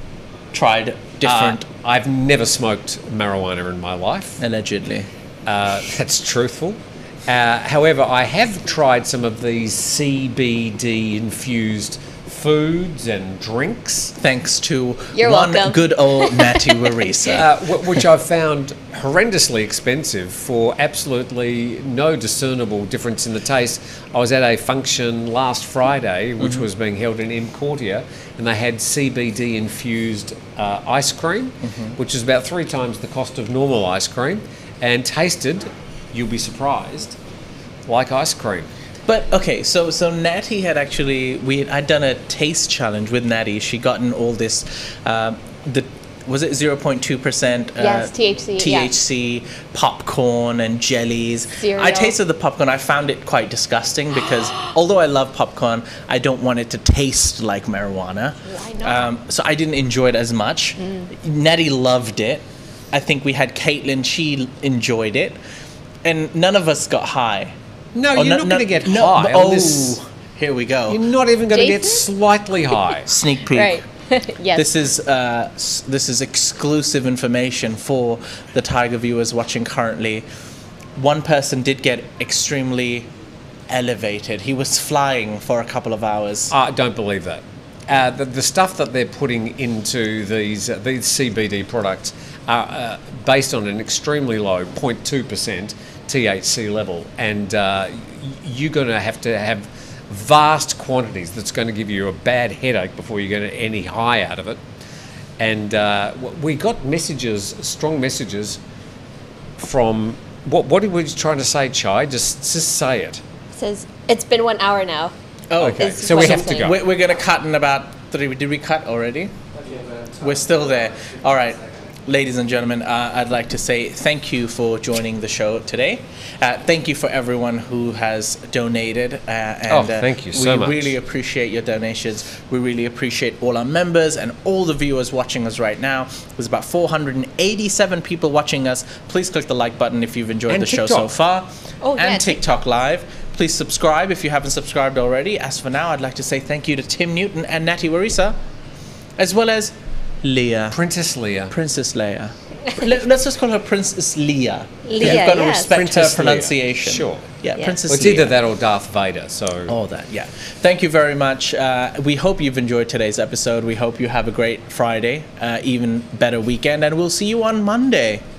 tried different, Uh, I've never smoked marijuana in my life. allegedly. Uh, that's truthful. Uh, however, I have tried some of these C B D infused foods and drinks, Thanks to You're one welcome. good old Natty Warisa. uh, wh- which I've found horrendously expensive for absolutely no discernible difference in the taste. I was at a function last Friday, which was being held in M Quartier, and they had C B D infused uh, ice cream, which is about three times the cost of normal ice cream, and tasted, you'll be surprised, like ice cream. But okay, so so Natty had actually we had I'd done a taste challenge with Natty. She gotten all this, um, the was it zero point two percent? Yes, T H C, yeah. T H C, popcorn and jellies. Cereal. I tasted the popcorn. I found it quite disgusting because although I love popcorn, I don't want it to taste like marijuana. Why not? Um, so I didn't enjoy it as much. Natty loved it. I think we had Caitlin. She enjoyed it, and none of us got high. No, Oh, you're no- not no- going to get no, high. Oh, on this. here we go. You're not even going to get Jason? slightly high. Sneak peek. Right. Yes. This is uh, s- this is exclusive information for the Tiger viewers watching currently. One person did get extremely elevated. He was flying for a couple of hours. I don't believe that. Uh, the, the stuff that they're putting into these uh, these C B D products are uh, based on an extremely low zero point two percent T H C level, and uh, y- you're going to have to have vast quantities that's going to give you a bad headache before you get any high out of it. And uh, w- we got messages, strong messages from what? What are we trying to say, Chai? Just just say it. says it's been one hour now. Oh, Okay, Is so we what have I'm to saying. go. We're, we're going to cut in about three. Did we cut already? We're still there. All right. Ladies and gentlemen, uh, I'd like to say thank you for joining the show today. Uh, thank you for everyone who has donated. Uh, and, Oh, uh, thank you so we much. really appreciate your donations. We really appreciate all our members and all the viewers watching us right now. There's about four hundred eighty-seven people watching us. Please click the like button if you've enjoyed And the show so TikTok. far. Oh, and yeah, TikTok Live. Please subscribe if you haven't subscribed already. As for now, I'd like to say thank you to Tim Newton and Natty Warisa, as well as Leah. Princess Leia. Princess Leia. Let, let's just call her Princess Leia. Leia, You've got to yes. respect Princess her Leia. pronunciation. Sure. Yeah, Yeah. Princess Well, it's Leia. either that or Darth Vader. So All that, yeah. Thank you very much. Uh, we hope you've enjoyed today's episode. We hope you have a great Friday, uh, even better weekend, and we'll see you on Monday.